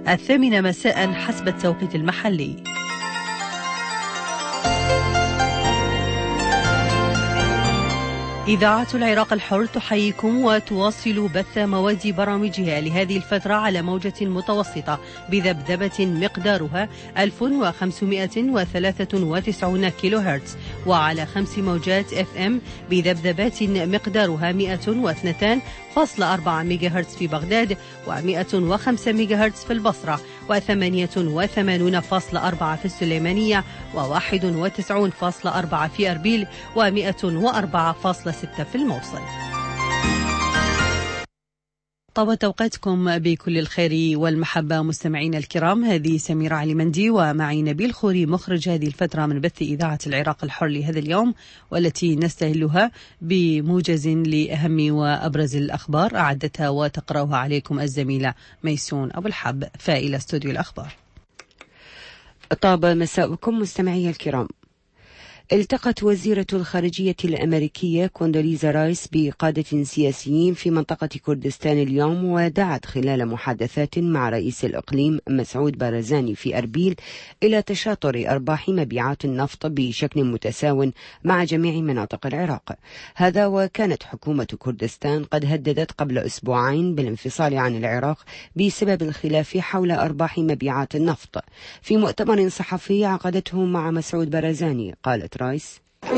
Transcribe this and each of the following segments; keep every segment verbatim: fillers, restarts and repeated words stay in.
الثامنة مساء حسب التوقيت المحلي. إذاعة العراق الحر تحييكم وتواصل بث مواد برامجها لهذه الفترة على موجة متوسطة بذبذبة مقدارها ألف وخمسمائة وثلاثة وتسعين كيلو هرتز، وعلى خمس موجات اف ام بذبذبات مقدارها مئة واثنين فاصلة أربعة ميجا هرتز في بغداد، ومئة وخمسة ميجا هرتز في البصرة، وثمانية وثمانين فاصلة أربعة في السليمانية، وواحد وتسعين فاصلة أربعة في أربيل، ومئة وأربعة فاصلة ستة في الموصل. طابت أوقاتكم بكل الخير والمحبة مستمعين الكرام، هذه سميرة علي مندي ومعي نبيل خوري مخرج هذه الفترة من بث إذاعة العراق الحر لهذا اليوم، والتي نستهلها بموجز لأهم وأبرز الأخبار أعدتها وتقرأها عليكم الزميلة ميسون أبو الحب فإلى استوديو الأخبار. طاب مساءكم مستمعي الكرام. التقت وزيرة الخارجية الأمريكية كوندوليزا رايس بقادة سياسيين في منطقة كردستان اليوم، ودعت خلال محادثات مع رئيس الإقليم مسعود بارزاني في أربيل إلى تشاطر أرباح مبيعات النفط بشكل متساو مع جميع مناطق العراق. هذا وكانت حكومة كردستان قد هددت قبل أسبوعين بالانفصال عن العراق بسبب الخلاف حول أرباح مبيعات النفط. في مؤتمر صحفي عقدته مع مسعود بارزاني قالت رايس: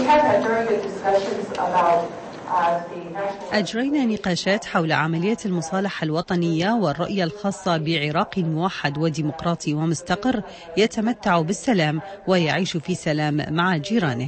أجرينا نقاشات حول عملية المصالحة الوطنية والرؤية الخاصة بعراق موحد وديمقراطي ومستقر يتمتع بالسلام ويعيش في سلام مع جيرانه.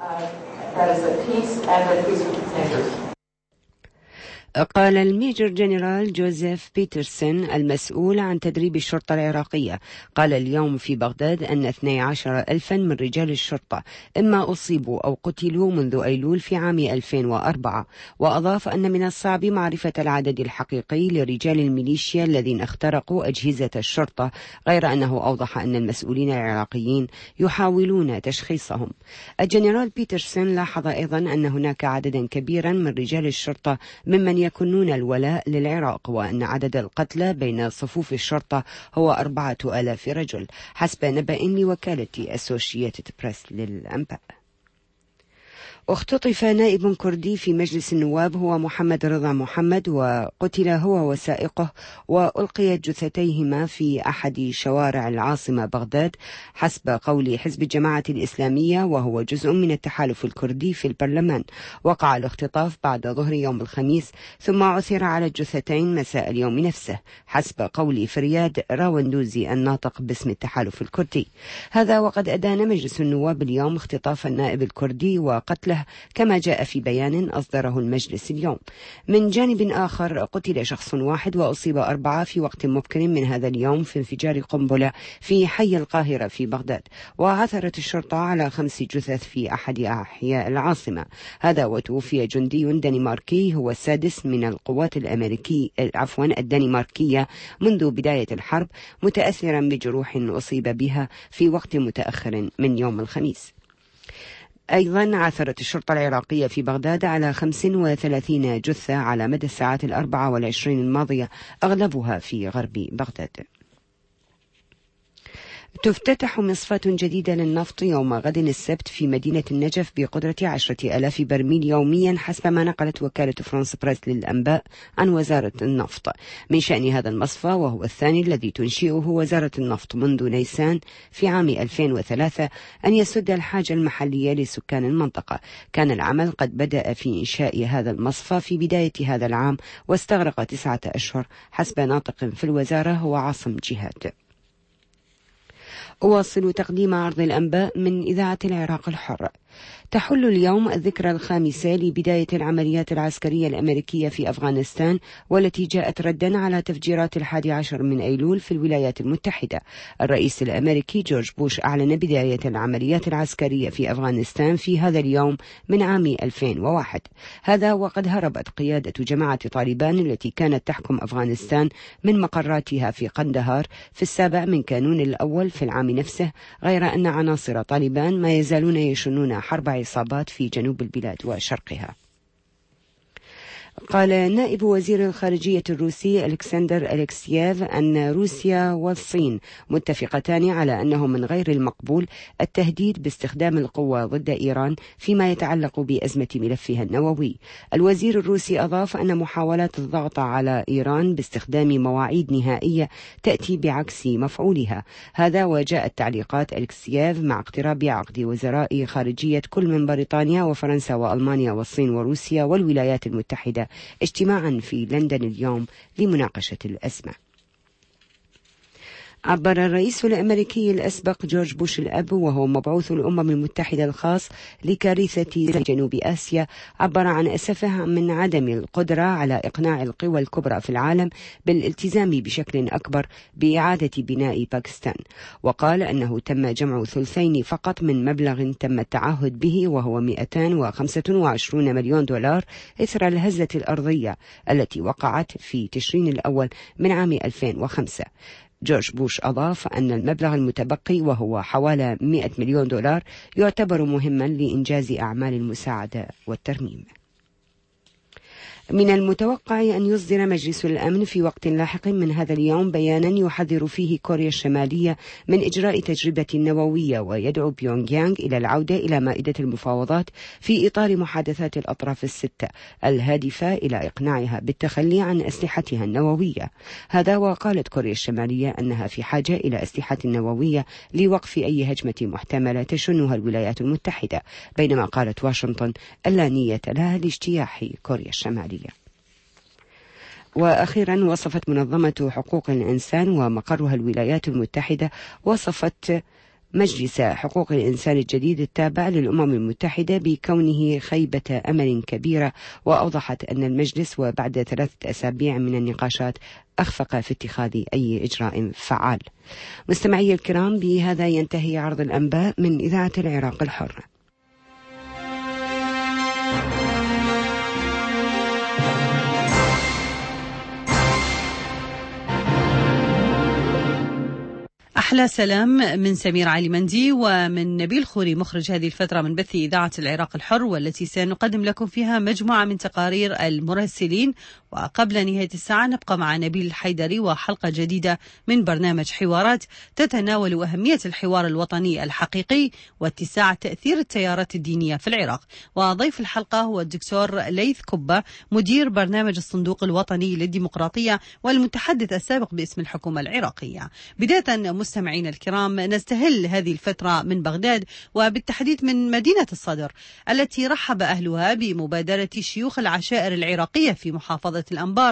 قال الميجر جنرال جوزيف بيترسون المسؤول عن تدريب الشرطة العراقية، قال اليوم في بغداد أن اثني عشر ألفا من رجال الشرطة إما أصيبوا أو قتلوا منذ أيلول في عام ألفين وأربعة، وأضاف أن من الصعب معرفة العدد الحقيقي لرجال الميليشيا الذين اخترقوا أجهزة الشرطة، غير أنه أوضح أن المسؤولين العراقيين يحاولون تشخيصهم. الجنرال بيترسون لاحظ أيضا أن هناك عددا كبيرا من رجال الشرطة ممن يكونون الولاء للعراق، وأن عدد القتلى بين صفوف الشرطة هو أربعة آلاف رجل حسب نبأ لوكالة أسوشيتد بريس للأنباء. اختطف نائب كردي في مجلس النواب هو محمد رضا محمد، وقتل هو وسائقه وألقيت جثتيهما في أحد شوارع العاصمة بغداد حسب قول حزب الجماعة الإسلامية، وهو جزء من التحالف الكردي في البرلمان. وقع الاختطاف بعد ظهر يوم الخميس، ثم عثر على الجثتين مساء اليوم نفسه حسب قول فرياد راوندوزي الناطق باسم التحالف الكردي. هذا وقد أدان مجلس النواب اليوم اختطاف النائب الكردي وقتله كما جاء في بيان أصدره المجلس اليوم. من جانب آخر قتل شخص واحد وأصيب أربعة في وقت مبكر من هذا اليوم في انفجار قنبلة في حي القاهرة في بغداد، وعثرت الشرطة على خمس جثث في أحد أحياء العاصمة. هذا وتوفي جندي دنماركي هو السادس من القوات الأمريكية عفوا الدنماركية منذ بداية الحرب، متأثرا بجروح أصيب بها في وقت متأخر من يوم الخميس. أيضا عثرت الشرطة العراقية في بغداد على خمس وثلاثين جثة على مدى الساعات الأربع والعشرين الماضية، أغلبها في غرب بغداد. تفتتح مصفاة جديدة للنفط يوم غد السبت في مدينة النجف بقدرة عشرة آلاف برميل يوميا حسب ما نقلت وكالة فرانس بريس للأنباء عن وزارة النفط. من شأن هذا المصفى، وهو الثاني الذي تنشئه وزارة النفط منذ نيسان في عام ألفين وثلاثة، أن يسد الحاجة المحلية لسكان المنطقة. كان العمل قد بدأ في إنشاء هذا المصفى في بداية هذا العام، واستغرق تسعة أشهر حسب ناطق في الوزارة هو عاصم جهاد. أواصل تقديم عرض الأنباء من إذاعة العراق الحر. تحل اليوم الذكرى الخامسة لبداية العمليات العسكرية الأمريكية في أفغانستان، والتي جاءت ردا على تفجيرات الحادي عشر من أيلول في الولايات المتحدة. الرئيس الأمريكي جورج بوش أعلن بداية العمليات العسكرية في أفغانستان في هذا اليوم من عام ألفين وواحد. هذا وقد هربت قيادة جماعة طالبان التي كانت تحكم أفغانستان من مقراتها في قندهار في السابع من كانون الأول في العام نفسه، غير أن عناصر طالبان ما يزالون يشنون حرب عصابات في جنوب البلاد وشرقها. قال نائب وزير الخارجية الروسي ألكسندر أليكسييف أن روسيا والصين متفقتان على أنه من غير المقبول التهديد باستخدام القوة ضد إيران فيما يتعلق بأزمة ملفها النووي. الوزير الروسي أضاف أن محاولات الضغط على إيران باستخدام مواعيد نهائية تأتي بعكس مفعولها. هذا وجاءت تعليقات أليكسييف مع اقتراب عقد وزراء خارجية كل من بريطانيا وفرنسا وألمانيا والصين وروسيا والولايات المتحدة اجتماعا في لندن اليوم لمناقشة الأزمة. عبر الرئيس الأمريكي الأسبق جورج بوش الأب وهو مبعوث الأمم المتحدة الخاص لكارثة جنوب آسيا، عبر عن أسفه من عدم القدرة على إقناع القوى الكبرى في العالم بالالتزام بشكل أكبر بإعادة بناء باكستان، وقال أنه تم جمع ثلثين فقط من مبلغ تم التعهد به وهو مئتين وخمسة وعشرين مليون دولار إثر الهزة الأرضية التي وقعت في تشرين الأول من عام ألفين وخمسة. جورج بوش أضاف أن المبلغ المتبقي وهو حوالي مئة مليون دولار يعتبر مهما لإنجاز أعمال المساعدة والترميم. من المتوقع أن يصدر مجلس الأمن في وقت لاحق من هذا اليوم بيانا يحذر فيه كوريا الشمالية من إجراء تجربة نووية، ويدعو بيونغ يانغ إلى العودة إلى مائدة المفاوضات في إطار محادثات الأطراف الستة الهادفة إلى إقناعها بالتخلي عن أسلحتها النووية. هذا وقالت كوريا الشمالية أنها في حاجة إلى أسلحة نووية لوقف أي هجمة محتملة تشنها الولايات المتحدة، بينما قالت واشنطن ألا نية لها لاجتياح كوريا الشمالية. وأخيرا وصفت منظمة حقوق الإنسان ومقرها الولايات المتحدة وصفت مجلس حقوق الإنسان الجديد التابع للأمم المتحدة بكونه خيبة أمل كبيرة، وأوضحت أن المجلس وبعد ثلاثة أسابيع من النقاشات أخفق في اتخاذ أي إجراء فعال. مستمعي الكرام، بهذا ينتهي عرض الأنباء من إذاعة العراق الحر. أحلى سلام من سمير علي مندي ومن نبيل خوري مخرج هذه الفترة من بث إذاعة العراق الحر، والتي سنقدم لكم فيها مجموعة من تقارير المراسلين. وقبل نهاية الساعة نبقى مع نبيل الحيدري وحلقة جديدة من برنامج حوارات تتناول أهمية الحوار الوطني الحقيقي واتساع تأثير التيارات الدينية في العراق. وضيف الحلقة هو الدكتور ليث كبة، مدير برنامج الصندوق الوطني للديمقراطية والمتحدث السابق باسم الحكومة العراقية. بداية مستمعينا الكرام، نستهل هذه الفترة من بغداد وبالتحديد من مدينة الصدر التي رحب أهلها بمبادرة شيوخ العشائر العراقية في محافظة الأنبار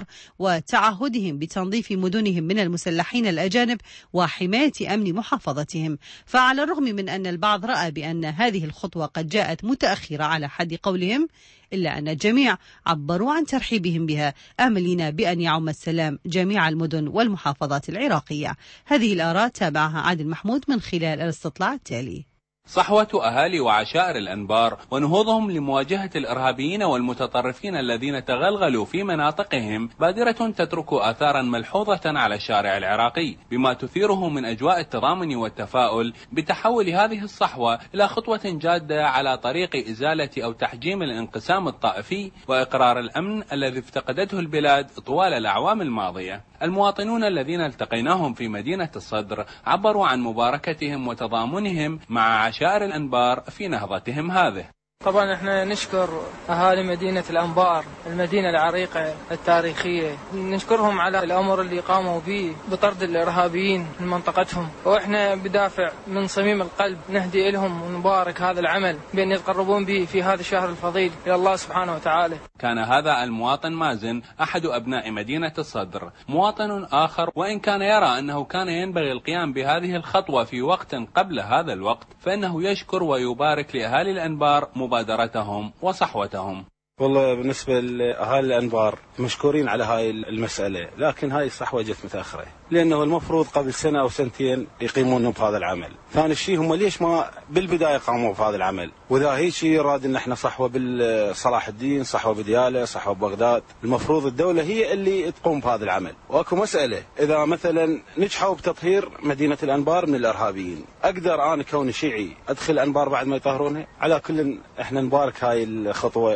وتعهدهم بتنظيف مدنهم من المسلحين الأجانب وحماية أمن محافظتهم. فعلى الرغم من أن البعض رأى بأن هذه الخطوة قد جاءت متأخرة على حد قولهم، إلا أن الجميع عبروا عن ترحيبهم بها، آملين بأن يعم السلام جميع المدن والمحافظات العراقية. هذه الآراء تابعها عادل محمود من خلال الاستطلاع التالي. صحوة أهالي وعشائر الأنبار ونهوضهم لمواجهة الإرهابيين والمتطرفين الذين تغلغلوا في مناطقهم بادرة تترك آثارا ملحوظة على الشارع العراقي، بما تثيره من أجواء التضامن والتفاؤل بتحول هذه الصحوة إلى خطوة جادة على طريق إزالة أو تحجيم الانقسام الطائفي وإقرار الأمن الذي افتقدته البلاد طوال الأعوام الماضية. المواطنون الذين التقيناهم في مدينة الصدر عبروا عن مباركتهم وتضامنهم مع عشائر الأنبار في نهضتهم هذه. طبعا احنا نشكر اهالي مدينة الانبار، المدينة العريقة التاريخية، نشكرهم على الامر اللي قاموا به بطرد الارهابيين من منطقتهم، واحنا بدافع من صميم القلب نهدي لهم ونبارك هذا العمل بان يتقربون به في هذا الشهر الفضيل الى الله سبحانه وتعالى. كان هذا المواطن مازن احد ابناء مدينة الصدر. مواطن اخر وان كان يرى انه كان ينبغي القيام بهذه الخطوة في وقت قبل هذا الوقت، فانه يشكر ويبارك لاهالي الانبار مبادرتهم وصحوتهم. والله بالنسبة لأهالي الأنبار مشكورين على هاي المسألة، لكن هاي الصحوة جت متأخرة، لأنه المفروض قبل سنة أو سنتين يقيمون بهذا العمل. ثاني شيء هم ليش ما بالبداية قاموا بهذا العمل؟ وإذا هي شيء راد إن احنا صحوة بالصلاح الدين، صحوة بديالة، صحوة ببغداد، المفروض الدولة هي اللي تقوم بهذا العمل. وأكو مسألة، إذا مثلا نجحوا بتطهير مدينة الأنبار من الإرهابيين، أقدر أنا كوني شيعي أدخل الأنبار بعد ما يطهرونها؟ على كل احنا نبارك هاي الخطوة اللي قام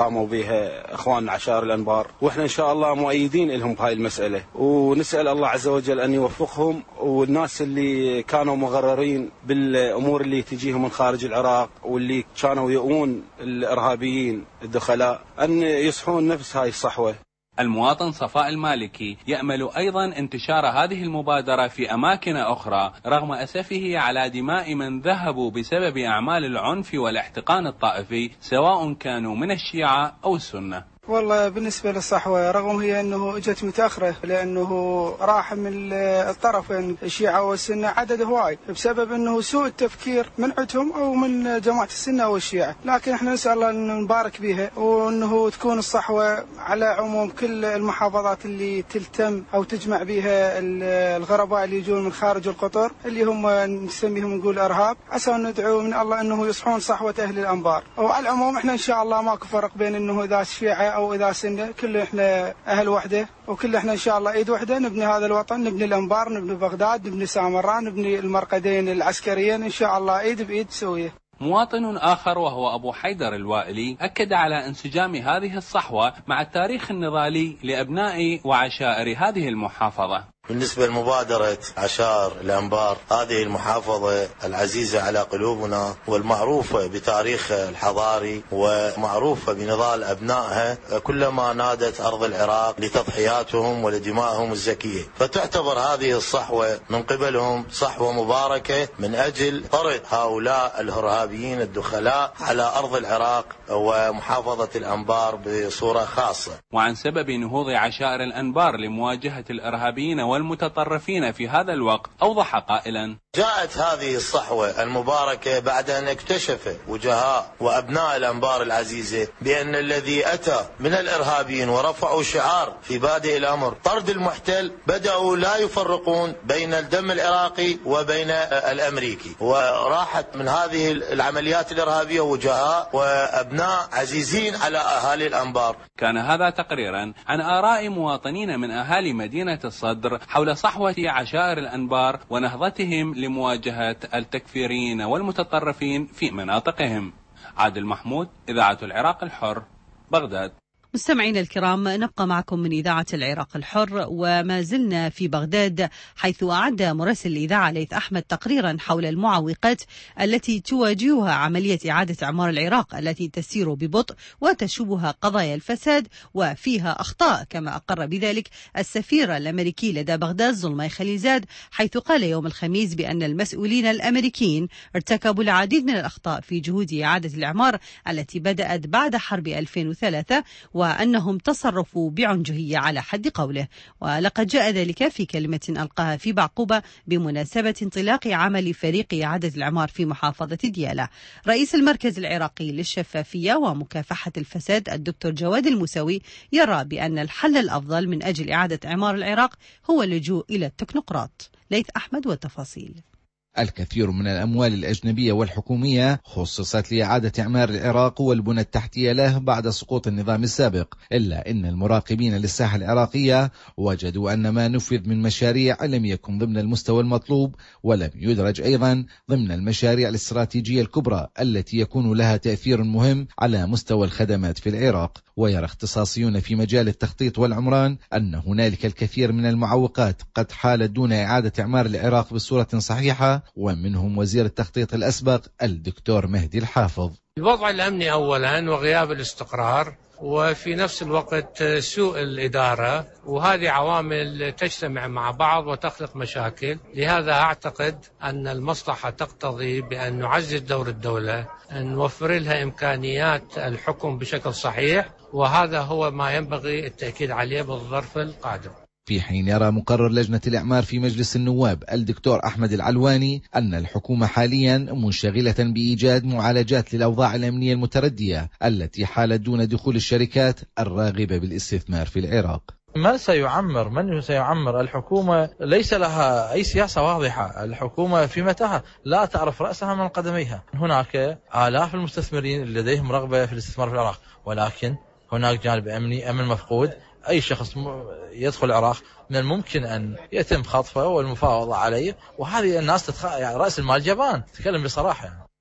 قاموا بها اخواننا عشائر الانبار، واحنا ان شاء الله مؤيدين لهم بهاي المساله، ونسال الله عز وجل ان يوفقهم، والناس اللي كانوا مغررين بالامور اللي تجيهم من خارج العراق واللي كانوا يؤون الارهابيين الدخلاء ان يصحون نفس هاي الصحوه. المواطن صفاء المالكي يأمل أيضا انتشار هذه المبادرة في أماكن أخرى رغم أسفه على دماء من ذهبوا بسبب أعمال العنف والاحتقان الطائفي سواء كانوا من الشيعة أو السنة. والله بالنسبة للصحوة رغم هي أنه اجت متأخرة لأنه راح من الطرفين الشيعة والسنة عدد هواي بسبب أنه سوء التفكير من عندهم أو من جماعة السنة أو الشيعة، لكن احنا نسأل الله أنه نبارك بها وأنه تكون الصحوة على عموم كل المحافظات اللي تلتم أو تجمع بها الغرباء اللي يجون من خارج القطر اللي هم نسميهم نقول إرهاب، عسى ندعو من الله أنه يصحون صحوة أهل الأنبار. وعلى العموم احنا إن شاء الله ماكو فرق بين أنه إذا الشيعة أو إذا سنة، كل إحنا أهل وحدة وكل إحنا إن شاء الله إيد وحدة نبني هذا الوطن، نبني الأنبار، نبني بغداد، نبني سامراء، نبني المرقدين العسكريين إن شاء الله إيد بإيد سوية. مواطن آخر وهو أبو حيدر الوائلي أكد على انسجام هذه الصحوة مع التاريخ النضالي لأبناء وعشائر هذه المحافظة. بالنسبة لمبادرة عشائر الأنبار، هذه المحافظة العزيزة على قلوبنا والمعروفة بتاريخها الحضاري ومعروفة بنضال أبنائها كلما نادت أرض العراق لتضحياتهم ولدمائهم الزكية، فتعتبر هذه الصحوة من قبلهم صحوة مباركة من أجل طرد هؤلاء الإرهابيين الدخلاء على أرض العراق ومحافظة الأنبار بصورة خاصة. وعن سبب نهوض عشائر الأنبار لمواجهة الإرهابيين والمتطرفين في هذا الوقت أوضح قائلا: جاءت هذه الصحوة المباركة بعد أن اكتشف وجهاء وأبناء الأنبار العزيزة بأن الذي أتى من الإرهابيين ورفعوا شعار في بادئ الأمر طرد المحتل بدأوا لا يفرقون بين الدم العراقي وبين الأمريكي، وراحت من هذه العمليات الإرهابية وجهاء وأبناء عزيزين على أهالي الأنبار. كان هذا تقريرا عن آراء مواطنين من أهالي مدينة الصدر حول صحوة عشائر الأنبار ونهضتهم لمواجهة التكفيريين والمتطرفين في مناطقهم. عادل محمود، إذاعة العراق الحر، بغداد. مستمعينا الكرام، نبقى معكم من إذاعة العراق الحر وما زلنا في بغداد، حيث أعد مراسل الإذاعة ليث أحمد تقريرا حول المعوقات التي تواجهها عملية إعادة إعمار العراق التي تسير ببطء وتشوبها قضايا الفساد وفيها أخطاء، كما أقر بذلك السفير الأمريكي لدى بغداد زلمي خليلزاد، حيث قال يوم الخميس بأن المسؤولين الأمريكيين ارتكبوا العديد من الأخطاء في جهود إعادة الإعمار التي بدأت بعد حرب ألفين وثلاثة، وأنهم تصرفوا بعنجهية على حد قوله. ولقد جاء ذلك في كلمة ألقاها في بعقوبة بمناسبة انطلاق عمل فريق إعادة الإعمار في محافظة ديالى. رئيس المركز العراقي للشفافية ومكافحة الفساد الدكتور جواد الموسوي يرى بأن الحل الأفضل من أجل إعادة إعمار العراق هو اللجوء إلى التكنوقراط. ليث أحمد والتفاصيل. الكثير من الأموال الأجنبية والحكومية خصصت لإعادة إعمار العراق والبنى التحتية له بعد سقوط النظام السابق، إلا أن المراقبين للساحة العراقية وجدوا أن ما نفذ من مشاريع لم يكن ضمن المستوى المطلوب، ولم يدرج أيضا ضمن المشاريع الاستراتيجية الكبرى التي يكون لها تأثير مهم على مستوى الخدمات في العراق. ويرى اختصاصيون في مجال التخطيط والعمران أن هنالك الكثير من المعوقات قد حالت دون إعادة إعمار العراق بصورة صحيحة، ومنهم وزير التخطيط الأسبق الدكتور مهدي الحافظ. الوضع الأمني أولا وغياب الاستقرار، وفي نفس الوقت سوء الإدارة، وهذه عوامل تجتمع مع بعض وتخلق مشاكل. لهذا أعتقد أن المصلحة تقتضي بأن نعزز دور الدولة، أن نوفر لها إمكانيات الحكم بشكل صحيح، وهذا هو ما ينبغي التأكيد عليه بالظرف القادم. في حين يرى مقرر لجنة الإعمار في مجلس النواب الدكتور أحمد العلواني أن الحكومة حاليا منشغلة بإيجاد معالجات للأوضاع الأمنية المتردية التي حالت دون دخول الشركات الراغبة بالاستثمار في العراق. من سيعمر؟ من سيعمر؟ الحكومة ليس لها أي سياسة واضحة، الحكومة في متاهة لا تعرف رأسها من قدميها. هناك آلاف المستثمرين لديهم رغبة في الاستثمار في العراق، ولكن هناك جانب أمني، أمن مفقود. أي شخص يدخل العراق من الممكن أن يتم خطفه والمفاوضة عليه، وهذه الناس تتخ... يعني رأس المال جبان، تتكلم بصراحة يعني.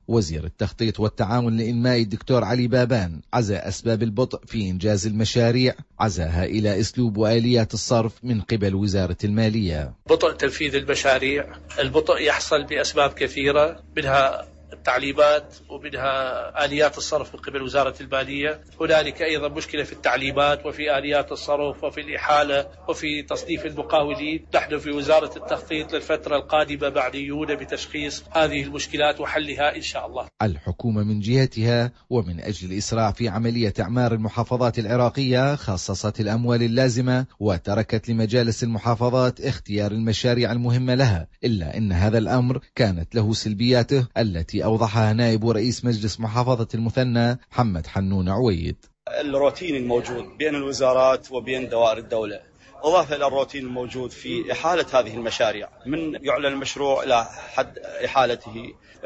وزير التخطيط والتعاون الإنمائي الدكتور علي بابان عزى أسباب البطء في إنجاز المشاريع، عزاها إلى أسلوب وآليات الصرف من قبل وزارة المالية. بطء تنفيذ المشاريع، البطء يحصل بأسباب كثيرة، منها التعليمات ومنها آليات الصرف من قبل وزارة المالية. هنالك أيضا مشكلة في التعليمات وفي آليات الصرف وفي الإحالة وفي تصنيف المقاولين. نحن في وزارة التخطيط للفترة القادمة معنيون بتشخيص هذه المشكلات وحلها إن شاء الله. الحكومة من جهتها ومن أجل الإسراع في عملية إعمار المحافظات العراقية خصصت الأموال اللازمة وتركت لمجالس المحافظات اختيار المشاريع المهمة لها، إلا أن هذا الأمر كانت له سلبياته التي أوضحها نائب رئيس مجلس محافظة المثنى محمد حنون عويد. الروتين الموجود بين الوزارات وبين دوائر الدولة، إضافة إلى الروتين الموجود في إحالة هذه المشاريع، من يعلن المشروع إلى حد إحالته.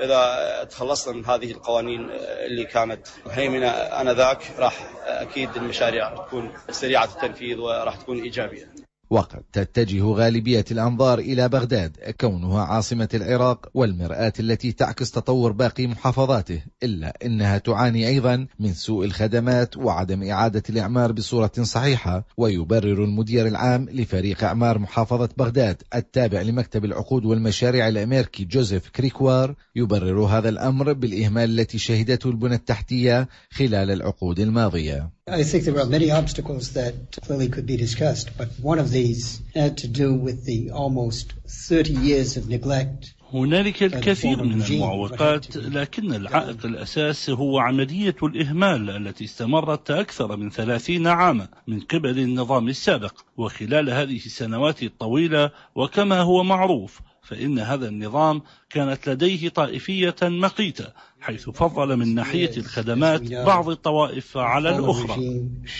إذا تخلصنا من هذه القوانين اللي كانت مهيمنة آنذاك، راح أكيد المشاريع تكون سريعة التنفيذ وراح تكون إيجابية. وقد تتجه غالبية الأنظار إلى بغداد كونها عاصمة العراق والمرآة التي تعكس تطور باقي محافظاته، إلا أنها تعاني أيضا من سوء الخدمات وعدم إعادة الإعمار بصورة صحيحة. ويبرر المدير العام لفريق إعمار محافظة بغداد التابع لمكتب العقود والمشاريع الأمريكي جوزيف كريكوار، يبرر هذا الأمر بالإهمال التي شهدته البنى التحتية خلال العقود الماضية. I think there are many obstacles that clearly could be discussed, but one of these had to do with the almost thirty years of neglect. هنالك الكثير من المعوقات، لكن العائق الأساسي هو عملية الإهمال التي استمرت أكثر من ثلاثين عاما من قبل النظام السابق. وخلال هذه السنوات الطويلة وكما هو معروف فإن هذا النظام كانت لديه طائفية مقيتة، حيث فضل من ناحية الخدمات بعض الطوائف على الأخرى.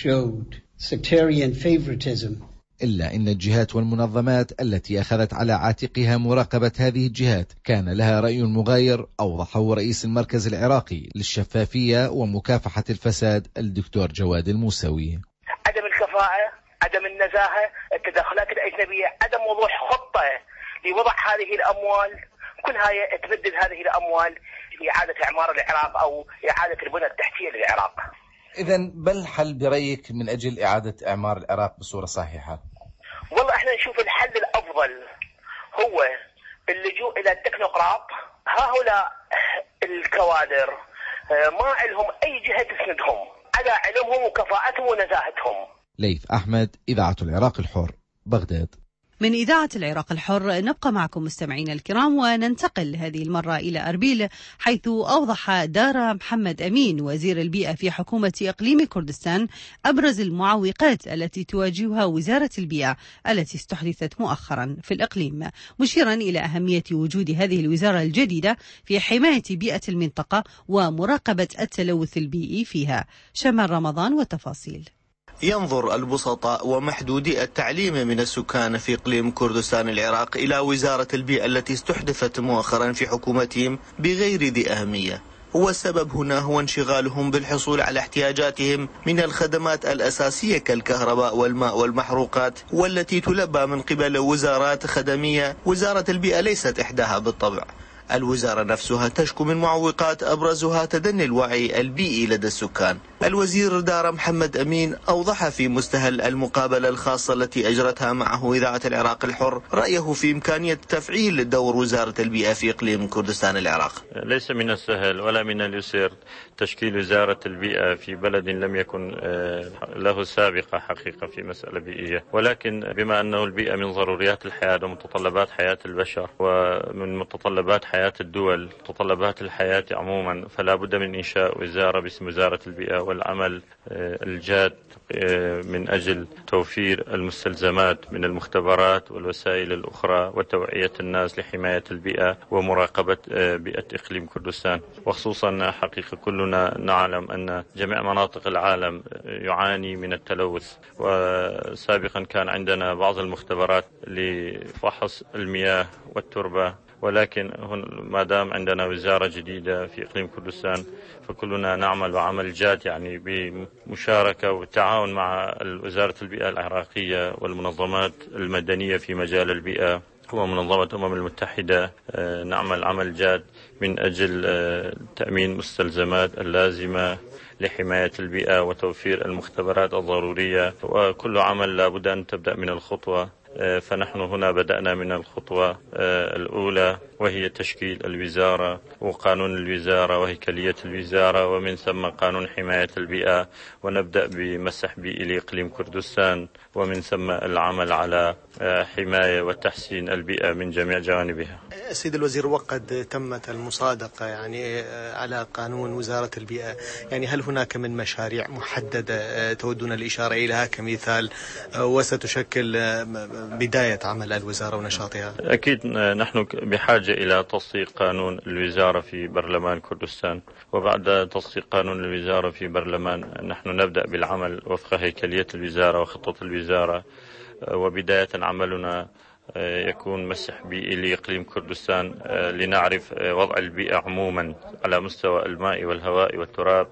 إلا أن الجهات والمنظمات التي أخذت على عاتقها مراقبة هذه الجهات كان لها رأي مغاير، أوضحه رئيس المركز العراقي للشفافية ومكافحة الفساد الدكتور جواد الموسوي. عدم الكفاءة، عدم النزاهة، التدخلات الأجنبية، عدم وضوح خطة لوضع هذه الأموال، كل هاي تبدل هذه الأموال لإعادة إعمار العراق أو إعادة البنى التحتية للعراق. إذن بل الحل برأيك من أجل إعادة إعمار العراق بصورة صحيحة؟ والله احنا نشوف الحل الأفضل هو اللجوء إلى التكنوقراط. هؤلاء الكوادر ما لهم أي جهة تسندهم على علمهم وكفاءتهم ونزاهتهم. ليث أحمد، إذاعة العراق الحر، بغداد. من إذاعة العراق الحر نبقى معكم مستمعينا الكرام، وننتقل هذه المرة إلى أربيل، حيث أوضح دار محمد أمين وزير البيئة في حكومة إقليم كردستان أبرز المعوقات التي تواجهها وزارة البيئة التي استحدثت مؤخرا في الإقليم، مشيرا إلى أهمية وجود هذه الوزارة الجديدة في حماية بيئة المنطقة ومراقبة التلوث البيئي فيها. شمال رمضان وتفاصيل. ينظر البسطاء ومحدودي التعليم من السكان في إقليم كردستان العراق إلى وزارة البيئة التي استحدثت مؤخرا في حكومتهم بغير ذي أهمية، والسبب هنا هو انشغالهم بالحصول على احتياجاتهم من الخدمات الأساسية كالكهرباء والماء والمحروقات، والتي تلبى من قبل وزارات خدمية وزارة البيئة ليست إحداها بالطبع. الوزارة نفسها تشكو من معوقات أبرزها تدني الوعي البيئي لدى السكان. الوزير دار محمد أمين أوضح في مستهل المقابلة الخاصة التي أجرتها معه إذاعة العراق الحر رأيه في إمكانية تفعيل دور وزارة البيئة في إقليم كردستان العراق. ليس من السهل ولا من اليسير تشكيل وزارة البيئة في بلد لم يكن له سابقة حقيقة في مسألة بيئية، ولكن بما أنه البيئة من ضروريات الحياة ومتطلبات حياة البشر ومن متطلبات حياة الدول، متطلبات الحياة عموما، فلا بد من إنشاء وزارة باسم وزارة البيئة والعمل الجاد من أجل توفير المستلزمات من المختبرات والوسائل الأخرى وتوعية الناس لحماية البيئة ومراقبة بيئة إقليم كردستان. وخصوصا حقيقة كلنا نعلم أن جميع مناطق العالم يعاني من التلوث، وسابقا كان عندنا بعض المختبرات لفحص المياه والتربة، ولكن ما دام عندنا وزارة جديدة في إقليم كردستان فكلنا نعمل وعمل جاد يعني بمشاركة والتعاون مع وزارة البيئة العراقية والمنظمات المدنية في مجال البيئة ومنظمة الأمم المتحدة نعمل عمل جاد من أجل تأمين مستلزمات اللازمة لحماية البيئة وتوفير المختبرات الضرورية، وكل عمل لابد أن تبدأ من الخطوة، فنحن هنا بدأنا من الخطوة الأولى وهي تشكيل الوزارة وقانون الوزارة وهيكلية الوزارة، ومن ثم قانون حماية البيئة، ونبدأ بمسح بيئي لإقليم كردستان، ومن ثم العمل على حماية وتحسين البيئة من جميع جوانبها. سيد الوزير، وقد تمت المصادقة يعني على قانون وزارة البيئة، يعني هل هناك من مشاريع محددة تودون الإشارة إليها كمثال وستشكل بداية عمل الوزارة ونشاطها؟ أكيد نحن بحاجة إلى تصديق قانون الوزارة في برلمان كردستان، وبعد تصديق قانون الوزارة في برلمان نحن نبدأ بالعمل وفق هيكلية الوزارة وخطة الوزارة، وبداية عملنا يكون مسح بيئي لإقليم كردستان لنعرف وضع البيئة عموما على مستوى الماء والهواء والتراب،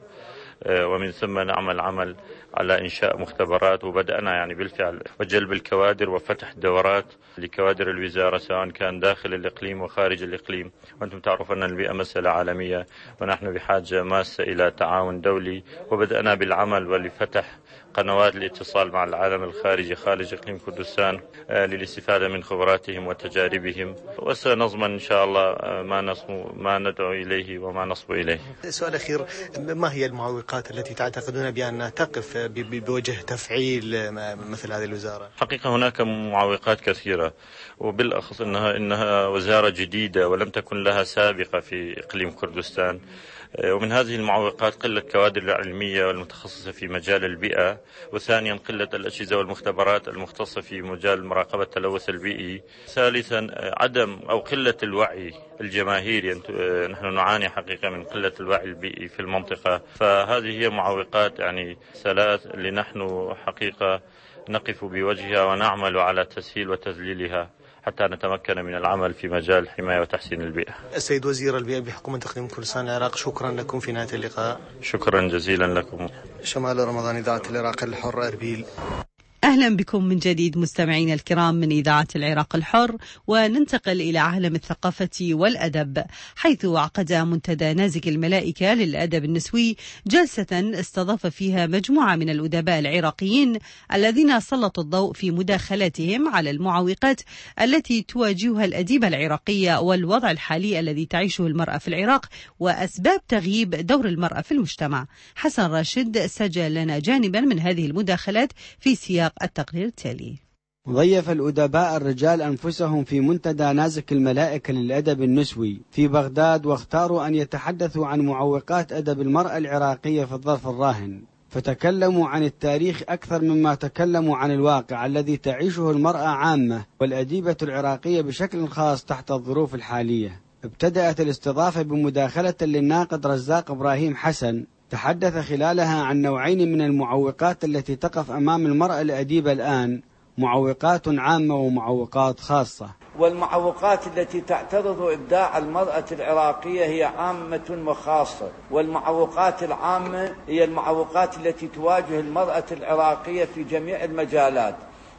ومن ثم نعمل عمل على إنشاء مختبرات، وبدأنا يعني بالفعل وجلب الكوادر وفتح دورات لكوادر الوزارة سواء كان داخل الإقليم وخارج الإقليم، وأنتم تعرفون أن البيئة مسألة عالمية ونحن بحاجة ماسة إلى تعاون دولي، وبدأنا بالعمل ولفتح قنوات الاتصال مع العالم الخارجي خارج إقليم كردستان للاستفادة من خبراتهم وتجاربهم، وسنضمن إن شاء الله ما نصبو ما ندعو إليه وما نصبو إليه. سؤال أخير، ما هي المعوقات التي تعتقدون بأنها تقف بوجه تفعيل مثل هذه الوزارة؟ حقيقة هناك معوقات كثيرة، وبالأخص إنها إنها وزارة جديدة ولم تكن لها سابقة في إقليم كردستان، ومن هذه المعوقات قلة كوادر العلمية والمتخصصة في مجال البيئة، وثانيا قلة الأجهزة والمختبرات المختصة في مجال مراقبة التلوث البيئي، ثالثا عدم أو قلة الوعي الجماهيري، نحن نعاني حقيقة من قلة الوعي البيئي في المنطقة، فهذه هي معوقات يعني ثلاث اللي نحن حقيقة نقف بوجهها ونعمل على تسهيل وتذليلها حتى نتمكن من العمل في مجال حماية وتحسين البيئة. السيد وزير البيئة بحكومة إقليم كردستان العراق، شكرا لكم في نهاية اللقاء. شكرا جزيلا لكم. شمال رمضان، إذاعة العراق الحر، أربيل. أهلا بكم من جديد مستمعين الكرام من إذاعة العراق الحر، وننتقل إلى عالم الثقافة والأدب، حيث عقد منتدى نازك الملائكة للأدب النسوي جلسة استضاف فيها مجموعة من الأدباء العراقيين الذين سلطوا الضوء في مداخلاتهم على المعوقات التي تواجهها الأديبة العراقية والوضع الحالي الذي تعيشه المرأة في العراق وأسباب تغييب دور المرأة في المجتمع. حسن راشد سجل لنا جانبا من هذه المداخلات في سياق التقرير التالي. ضيف الأدباء الرجال أنفسهم في منتدى نازك الملائكة للأدب النسوي في بغداد، واختاروا أن يتحدثوا عن معوقات أدب المرأة العراقية في الظرف الراهن، فتكلموا عن التاريخ أكثر مما تكلموا عن الواقع الذي تعيشه المرأة عامة والأديبة العراقية بشكل خاص تحت الظروف الحالية. ابتدأت الاستضافة بمداخلة للناقد رزاق إبراهيم حسن، تحدث خلالها عن نوعين من المعوقات التي تقف أمام المرأة الأديبة الآن، معوقات عامة ومعوقات خاصة. والمعوقات التي تعترض إبداع المرأة العراقية هي عامة وخاصة، والمعوقات العامة هي المعوقات التي تواجه المرأة العراقية في جميع المجالات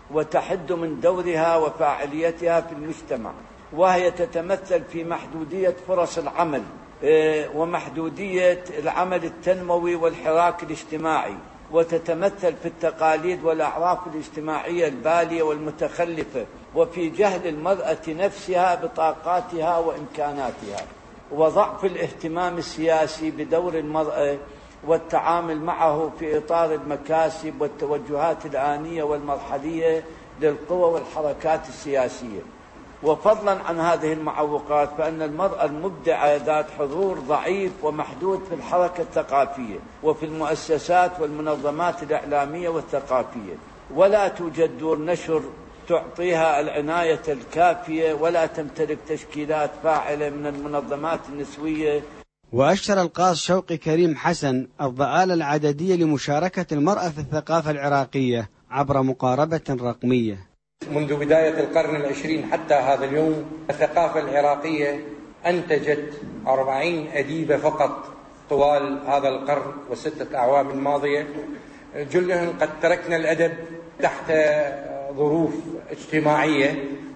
وتحد من دورها وفاعليتها في المجتمع، وهي تتمثل في محدودية فرص العمل ومحدودية العمل التنموي والحراك الاجتماعي، وتتمثل في التقاليد والأعراف الاجتماعية البالية والمتخلفة، وفي جهل المرأة نفسها بطاقاتها وإمكاناتها، وضعف الاهتمام السياسي بدور المرأة والتعامل معه في إطار المكاسب والتوجهات الآنية والمرحلية للقوى والحركات السياسية. وفضلا عن هذه المعوقات، فإن المرأة المبدعة ذات حضور ضعيف ومحدود في الحركة الثقافية وفي المؤسسات والمنظمات الإعلامية والثقافية، ولا توجد دور نشر تعطيها العناية الكافية، ولا تمتلك تشكيلات فاعلة من المنظمات النسوية. وأشار القاص شوقي كريم حسن الضآلة العددية لمشاركة المرأة في الثقافة العراقية عبر مقاربة رقمية. منذ بداية القرن العشرين حتى هذا اليوم الثقافة العراقية أنتجت أربعين أديبة فقط طوال هذا القرن والستة أعوام الماضية، جلهم قد تركنا الأدب تحت ظروف اجتماعية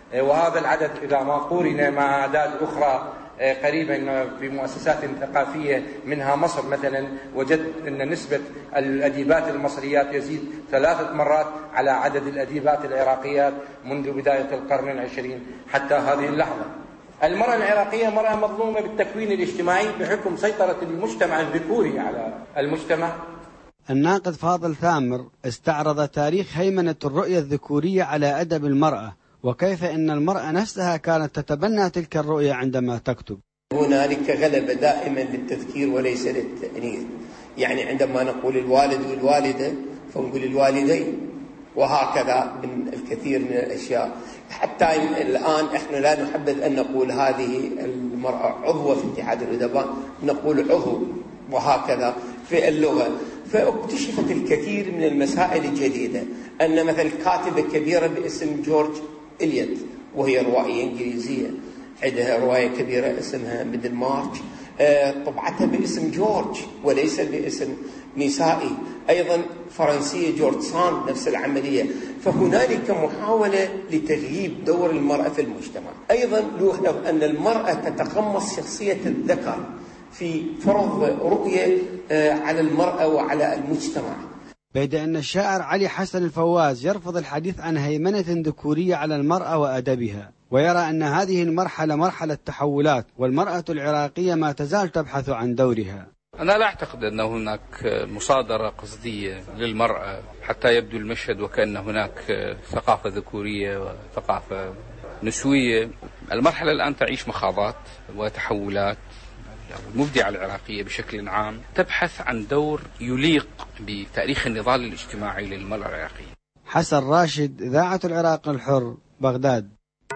وهذا العدد إذا ما قورن مع أعداد أخرى قريبا في مؤسسات ثقافية منها مصر مثلا، وجد أن نسبة الأديبات المصريات يزيد ثلاثة مرات على عدد الأديبات العراقيات منذ بداية القرن العشرين حتى هذه اللحظة. المرأة العراقية مرأة مظلومة بالتكوين الاجتماعي بحكم سيطرة المجتمع الذكوري على المجتمع. الناقد فاضل ثامر استعرض تاريخ هيمنة الرؤية الذكورية على أدب المرأة، وكيف أن المرأة نفسها كانت تتبنى تلك الرؤية عندما تكتب. هنالك غلبة دائما للتذكير وليس للتأنيث، يعني عندما نقول الوالد والوالدة فنقول الوالدين، وهكذا من الكثير من الأشياء. حتى الآن احنا لا نحبذ أن نقول هذه المرأة عضوة في اتحاد الأدباء، نقول عضو، وهكذا في اللغة. فاكتشفت الكثير من المسائل الجديدة، أن مثل كاتبة كبيرة باسم جورج إليوت وهي روائية إنجليزية، عندها رواية كبيرة اسمها ميدل مارش، طبعتها باسم جورج وليس باسم نسائي. أيضا فرنسية جورج ساند نفس العملية. فهنالك محاولة لتغييب دور المرأة في المجتمع. أيضا نلاحظ أن المرأة تتقمص شخصية الذكر في فرض رؤية على المرأة وعلى المجتمع. بيد أن الشاعر علي حسن الفواز يرفض الحديث عن هيمنة ذكورية على المرأة وأدبها، ويرى أن هذه المرحلة مرحلة تحولات، والمرأة العراقية ما تزال تبحث عن دورها. أنا لا أعتقد أن هناك مصادرة قصدية للمرأة حتى يبدو المشهد وكأن هناك ثقافة ذكورية وثقافة نسوية. المرحلة الآن تعيش مخاضات وتحولات. المبدعة العراقية بشكل عام تبحث عن دور يليق بتاريخ النضال الاجتماعي للمرأة العراقية. حسن راشد، إذاعة العراق الحر، بغداد.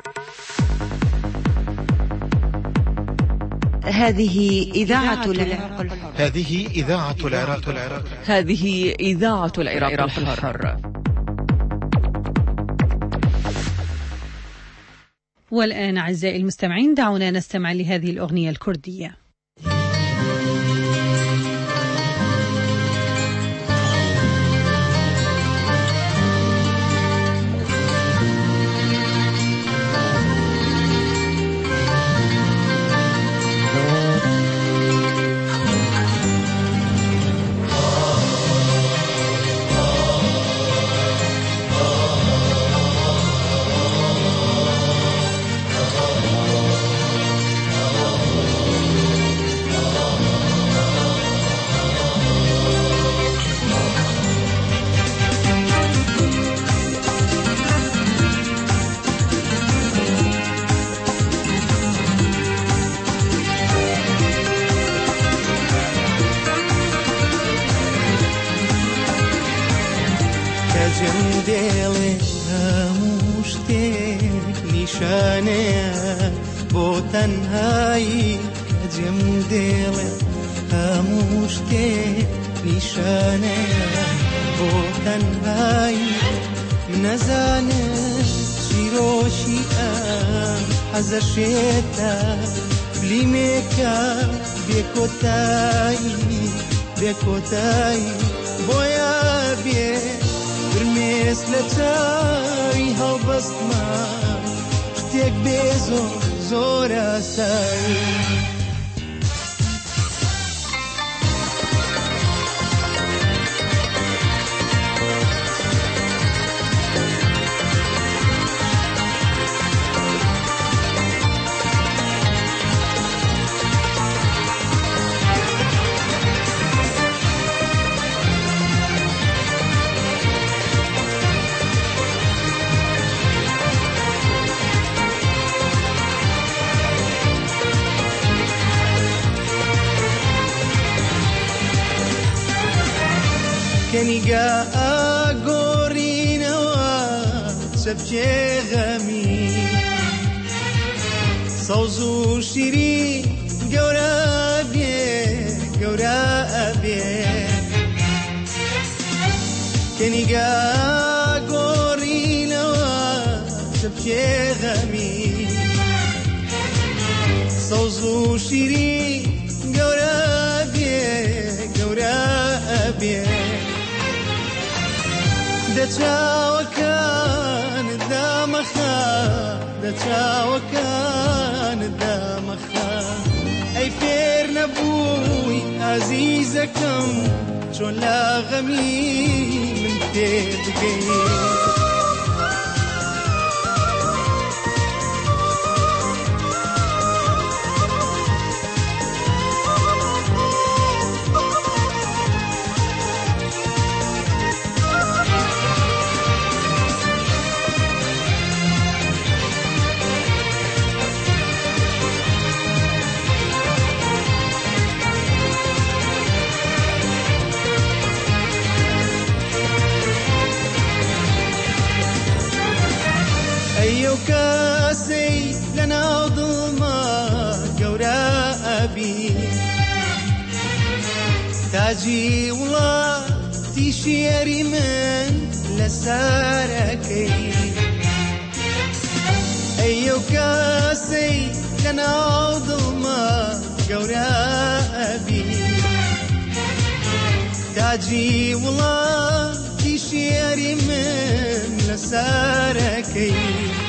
هذه إذاعة العراق الحر. هذه إذاعة العراق الحر. هذه إذاعة العراق الحر. والآن أعزائي المستمعين دعونا نستمع لهذه الأغنية الكردية. تنهایی کجم دل هموشته نشانه با تنهایی نزانه شیروشی ام حزشتا بلیمکا بکوتایی بکوتایی بویا بی برمیس لچای ها بستما شتیک بیزو زورا سای كنيجا أقورينا سبجي غمي صوزو شيري جورا بيه جورا بيه كنيجا أقورينا سبجي غمي صوزو شيري جورا بيه جورا بيه دچاو كان دمخا دا چاوەکان دامەخە ئەی فێر نەبووی ئازیزەکەم چۆن لا غەمی من تێ بگەی ئەیەو کەسەی لەناو دڵما گەورە ئەبی تاجی وڵاتی شێری من لەسەرەکەی ئەیەو کەسەی لەناو دڵما گەورە ئەبی تاجی وڵاتی شێری من لەسەرەکەی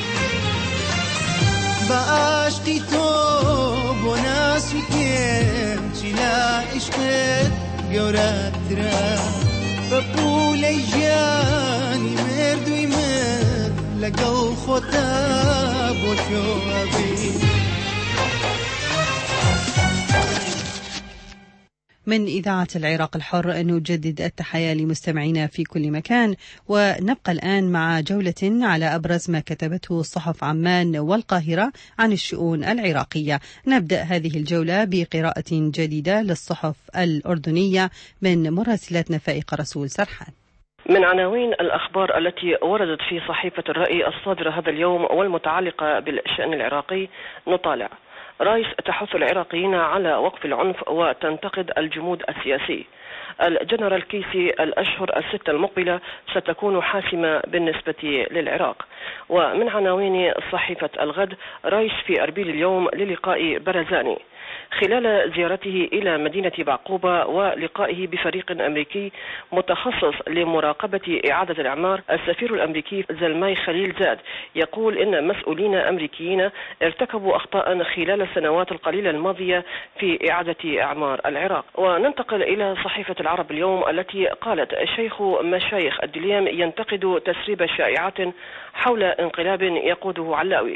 بە عاشقی تۆ بۆ ناس و پێم چی لە عیشقت گەورەترە بە پوولەی ژیانی مردووی من لەگەڵ خۆتە بۆ تۆ ئەبی. من إذاعة العراق الحر نجدد التحية لمستمعينا في كل مكان، ونبقى الآن مع جولة على أبرز ما كتبته صحف عمان والقاهرة عن الشؤون العراقية. نبدأ هذه الجولة بقراءة جديدة للصحف الأردنية من مراسلتنا فائقة رسول سرحان. من عناوين الأخبار التي وردت في صحيفة الرأي الصادرة هذا اليوم والمتعلقة بالشأن العراقي نطالع: رايس تحث العراقيين على وقف العنف وتنتقد الجمود السياسي. الجنرال كيسي: الأشهر الستة المقبلة ستكون حاسمة بالنسبة للعراق. ومن عناوين صحيفة الغد: رايس في أربيل اليوم للقاء برزاني. خلال زيارته إلى مدينة بعقوبة ولقائه بفريق أمريكي متخصص لمراقبة إعادة الإعمار، السفير الأمريكي زلماي خليل زاد يقول إن مسؤولين أمريكيين ارتكبوا أخطاء خلال السنوات القليلة الماضية في إعادة إعمار العراق. وننتقل إلى صحيفة العرب اليوم التي قالت: شيخ مشايخ الدليم ينتقد تسريب شائعات حول انقلاب يقوده علاوي،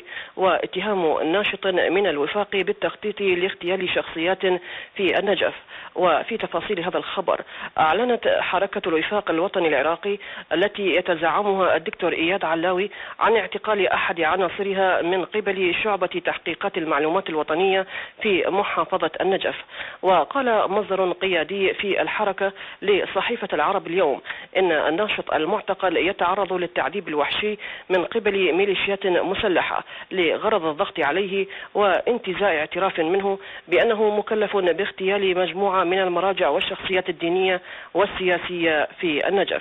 واتهام ناشط من الوفاق بالتخطيط لاغتيال شخصيات في النجف. وفي تفاصيل هذا الخبر: أعلنت حركة الوفاق الوطني العراقي التي يتزعمها الدكتور إياد علاوي عن اعتقال أحد عناصرها من قبل شعبة تحقيقات المعلومات الوطنية في محافظة النجف. وقال مصدر قيادي في الحركة لصحيفة العرب اليوم إن الناشط المعتقل يتعرض للتعذيب الوحشي من قبل ميليشيات مسلحة لغرض الضغط عليه وانتزاع اعتراف منه بأنه مكلف باغتيال مجموعة من المراجع والشخصيات الدينية والسياسية في النجف.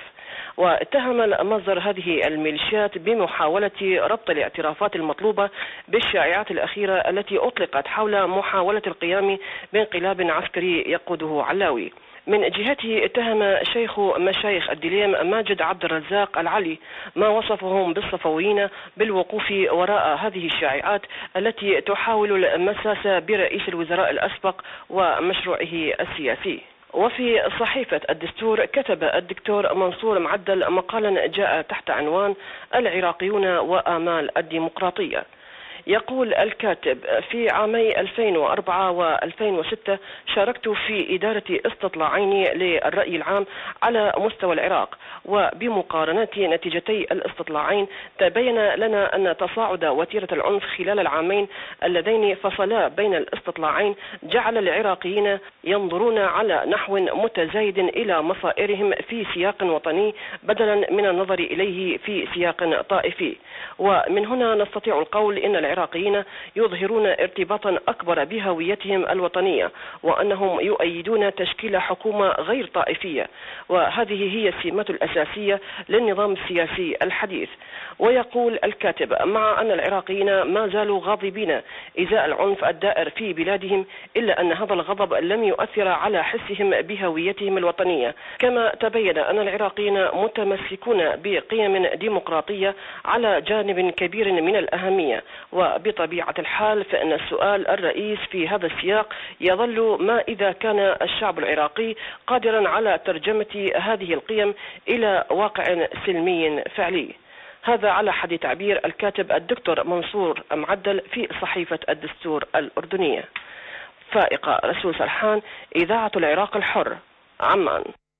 واتهم المصدر هذه الميليشيات بمحاولة ربط الاعترافات المطلوبة بالشائعات الأخيرة التي أطلقت حول محاولة القيام بانقلاب عسكري يقوده علاوي. من جهته اتهم شيخ مشايخ الدليم ماجد عبد الرزاق العلي ما وصفهم بالصفويين بالوقوف وراء هذه الشائعات التي تحاول المساس برئيس الوزراء الأسبق ومشروعه السياسي. وفي صحيفة الدستور كتب الدكتور منصور معدل مقالا جاء تحت عنوان: العراقيون وآمال الديمقراطية. يقول الكاتب: في عامي ألفين وأربعة وألفين وستة شاركت في إدارة استطلاعين للرأي العام على مستوى العراق، وبمقارنة نتيجتي الاستطلاعين تبين لنا أن تصاعد وتيرة العنف خلال العامين اللذين فصلا بين الاستطلاعين جعل العراقيين ينظرون على نحو متزايد إلى مصائرهم في سياق وطني بدلا من النظر إليه في سياق طائفي. ومن هنا نستطيع القول إن العراق العراقيين يظهرون ارتباطا أكبر بهويتهم الوطنية، وأنهم يؤيدون تشكيل حكومة غير طائفية، وهذه هي السمات الأساسية للنظام السياسي الحديث. ويقول الكاتب: مع أن العراقيين ما زالوا غاضبين إزاء العنف الدائر في بلادهم، إلا أن هذا الغضب لم يؤثر على حسهم بهويتهم الوطنية. كما تبين أن العراقيين متمسكون بقيم ديمقراطية على جانب كبير من الأهمية، وبطبيعة الحال فإن السؤال الرئيس في هذا السياق يظل: ما إذا كان الشعب العراقي قادرا على ترجمة هذه القيم إلى واقع سلمي فعلي؟ هذا على حد تعبير الكاتب الدكتور منصور معدل في صحيفة الدستور الأردنية. فائقة رسول سرحان، إذاعة العراق الحر، عمان.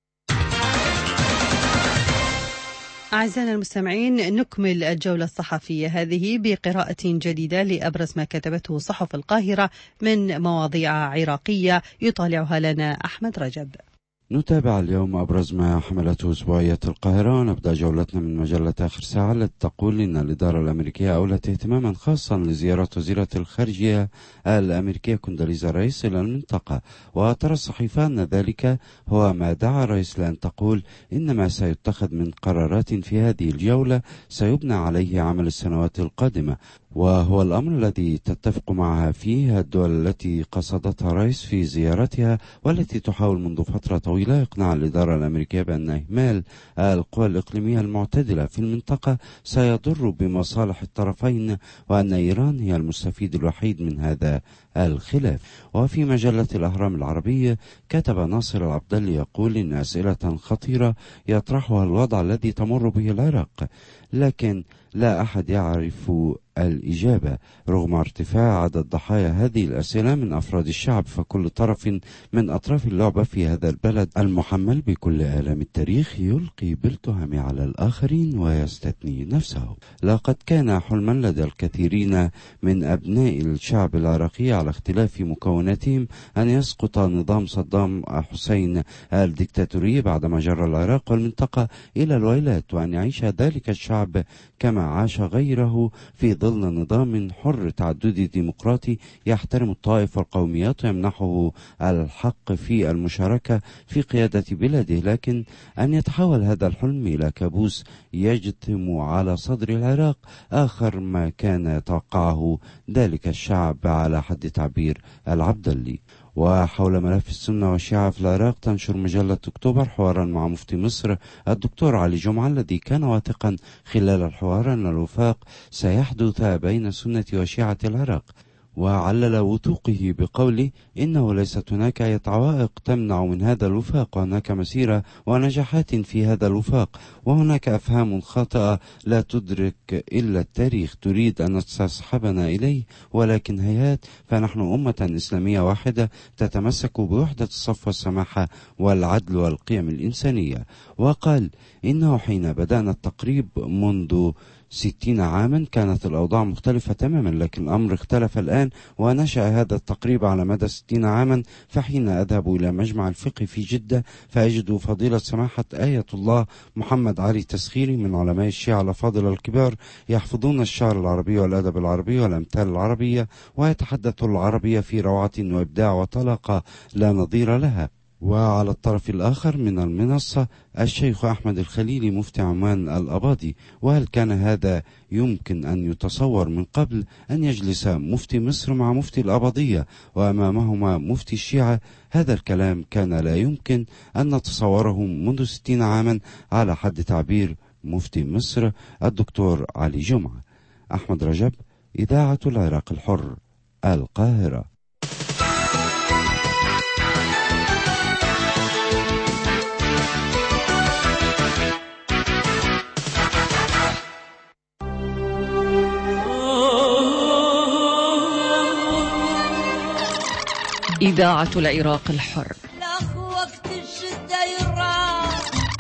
أعزائنا المستمعين، نكمل الجولة الصحفية هذه بقراءة جديدة لأبرز ما كتبته صحف القاهرة من مواضيع عراقية يطالعها لنا أحمد رجب. نتابع اليوم أبرز ما حملته أسبوعية القاهرة، ونبدأ جولتنا من مجلة آخر ساعة التي تقول إن الإدارة الأمريكية أولت اهتماما خاصا لزيارة وزيرة الخارجية الأمريكية كونداليزا رايس إلى المنطقة، وترى الصحيفة أن ذلك هو ما دعا رايس لأن تقول إن ما سيتخذ من قرارات في هذه الجولة سيبنى عليه عمل السنوات القادمة، وهو الأمر الذي تتفق معها فيه الدول التي قصدتها رايس في زيارتها، والتي تحاول منذ فترة طويلة إقناع الإدارة الأمريكية بأن إهمال القوى الإقليمية المعتدلة في المنطقة سيضر بمصالح الطرفين، وأن إيران هي المستفيد الوحيد من هذا الخلاف. وفي مجلة الأهرام العربية كتب ناصر العبدلي يقول إن أسئلة خطيرة يطرحها الوضع الذي تمر به العراق، لكن لا أحد يعرف الإجابة رغم ارتفاع عدد ضحايا هذه الأسئلة من أفراد الشعب، فكل طرف من أطراف اللعبة في هذا البلد المحمل بكل آلام التاريخ يلقي بالتهم على الآخرين ويستثني نفسه. لقد كان حلما لدى الكثيرين من أبناء الشعب العراقي على اختلاف مكوناتهم أن يسقط نظام صدام حسين الدكتاتوري بعدما جر العراق والمنطقة إلى الويلات، وأن يعيش ذلك الشعب كما عاش غيره في ظل نظام حر تعددي ديمقراطي يحترم الطائف والقوميات ويمنحه الحق في المشاركة في قيادة بلاده، لكن أن يتحول هذا الحلم إلى كابوس يجتم على صدر العراق آخر ما كان يتوقعه ذلك الشعب على حد تعبير العبدلي. وحول ملف السنة والشيعة في العراق تنشر مجلة أكتوبر حوارا مع مفتي مصر الدكتور علي جمعة الذي كان واثقا خلال الحوار أن الوفاق سيحدث بين السنة وشيعة العراق، وعلل وثوقه بقوله إنه ليست هناك أي عوائق تمنع من هذا الوفاق، وهناك مسيرة ونجاحات في هذا الوفاق، وهناك أفهام خاطئة لا تدرك إلا التاريخ تريد أن تسحبنا إليه، ولكن هيهات، فنحن أمة إسلامية واحدة تتمسك بوحدة الصف والسماحة والعدل والقيم الإنسانية. وقال إنه حين بدأنا التقريب منذ ستين عاما كانت الأوضاع مختلفة تماما، لكن الأمر اختلف الآن ونشأ هذا التقريب على مدى ستين عاما. فحين أذهب إلى مجمع الفقه في جدة فأجد فضيلة سماحة آية الله محمد علي تسخيري من علماء الشيعة الأفاضل الكبار يحفظون الشعر العربي والأدب العربي والأمثال العربية، ويتحدث العربية في روعة وإبداع وطلاقة لا نظير لها. وعلى الطرف الآخر من المنصة الشيخ أحمد الخليلي مفتي عمان الأباضي. وهل كان هذا يمكن أن يتصور من قبل أن يجلس مفتي مصر مع مفتي الأباضية وأمامهما مفتي الشيعة؟ هذا الكلام كان لا يمكن أن نتصوره منذ ستين عاما على حد تعبير مفتي مصر الدكتور علي جمعة. أحمد رجب، إذاعة العراق الحر، القاهرة. إذاعة العراق الحر. وقت الشدة يراح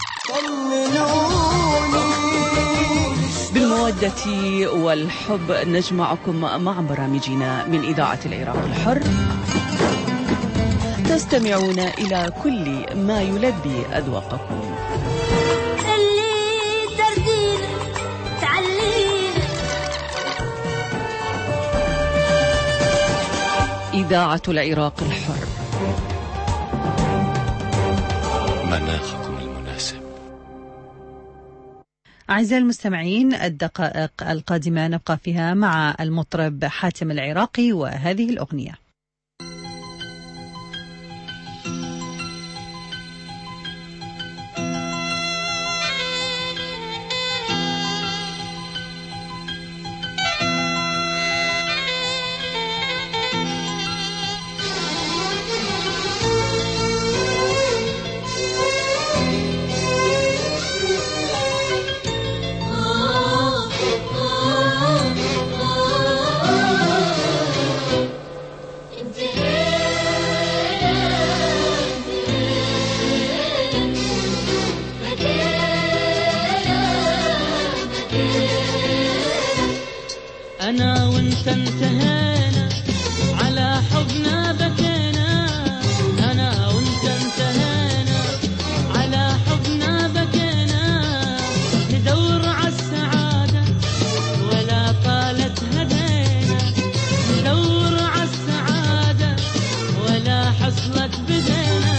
بالمودة والحب نجمعكم مع برامجنا من إذاعة العراق الحر. تستمعون إلى كل ما يلبي أذواقكم. إذاعة العراق الحر. مناخكم المناسب. أعزائي المستمعين، الدقائق القادمة نبقى فيها مع المطرب حاتم العراقي وهذه الأغنية. أنا وأنت انتهينا على حبنا بكينا، أنا وأنت انتهينا على حبنا بكينا، ندور عالسعادة ولا طالت هدينا، ندور عالسعادة ولا حصلت بدينا.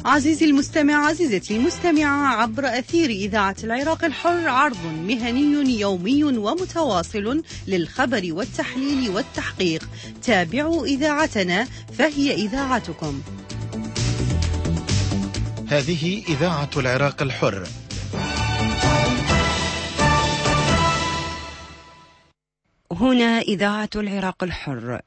عزيزي المستمع، عزيزتي المستمعة، عبر أثير إذاعة العراق الحر عرض مهني يومي ومتواصل للخبر والتحليل والتحقيق. تابعوا إذاعتنا فهي إذاعتكم. هذه إذاعة العراق الحر. هنا إذاعة العراق الحر.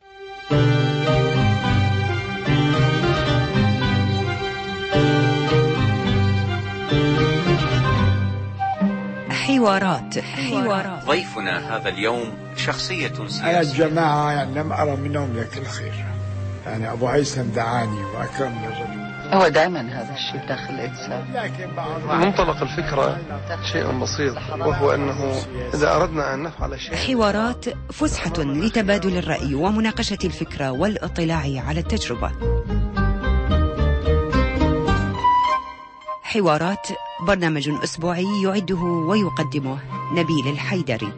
حوارات. حوارات. ضيفنا هذا اليوم شخصية سياسية. أنا الجماعة يعني لم أرى منهم لك الخير، يعني أبو هيثم دعاني وأكرمني الرجل. هو دائما هذا الشيء داخل الإنسان. منطلق الفكرة شيء بسيط، وهو أنه إذا أردنا أن نفعل شيء. حوارات فسحة لتبادل الرأي ومناقشة الفكرة والاطلاع على التجربة. حوارات برنامج أسبوعي يعده ويقدمه نبيل الحيدري.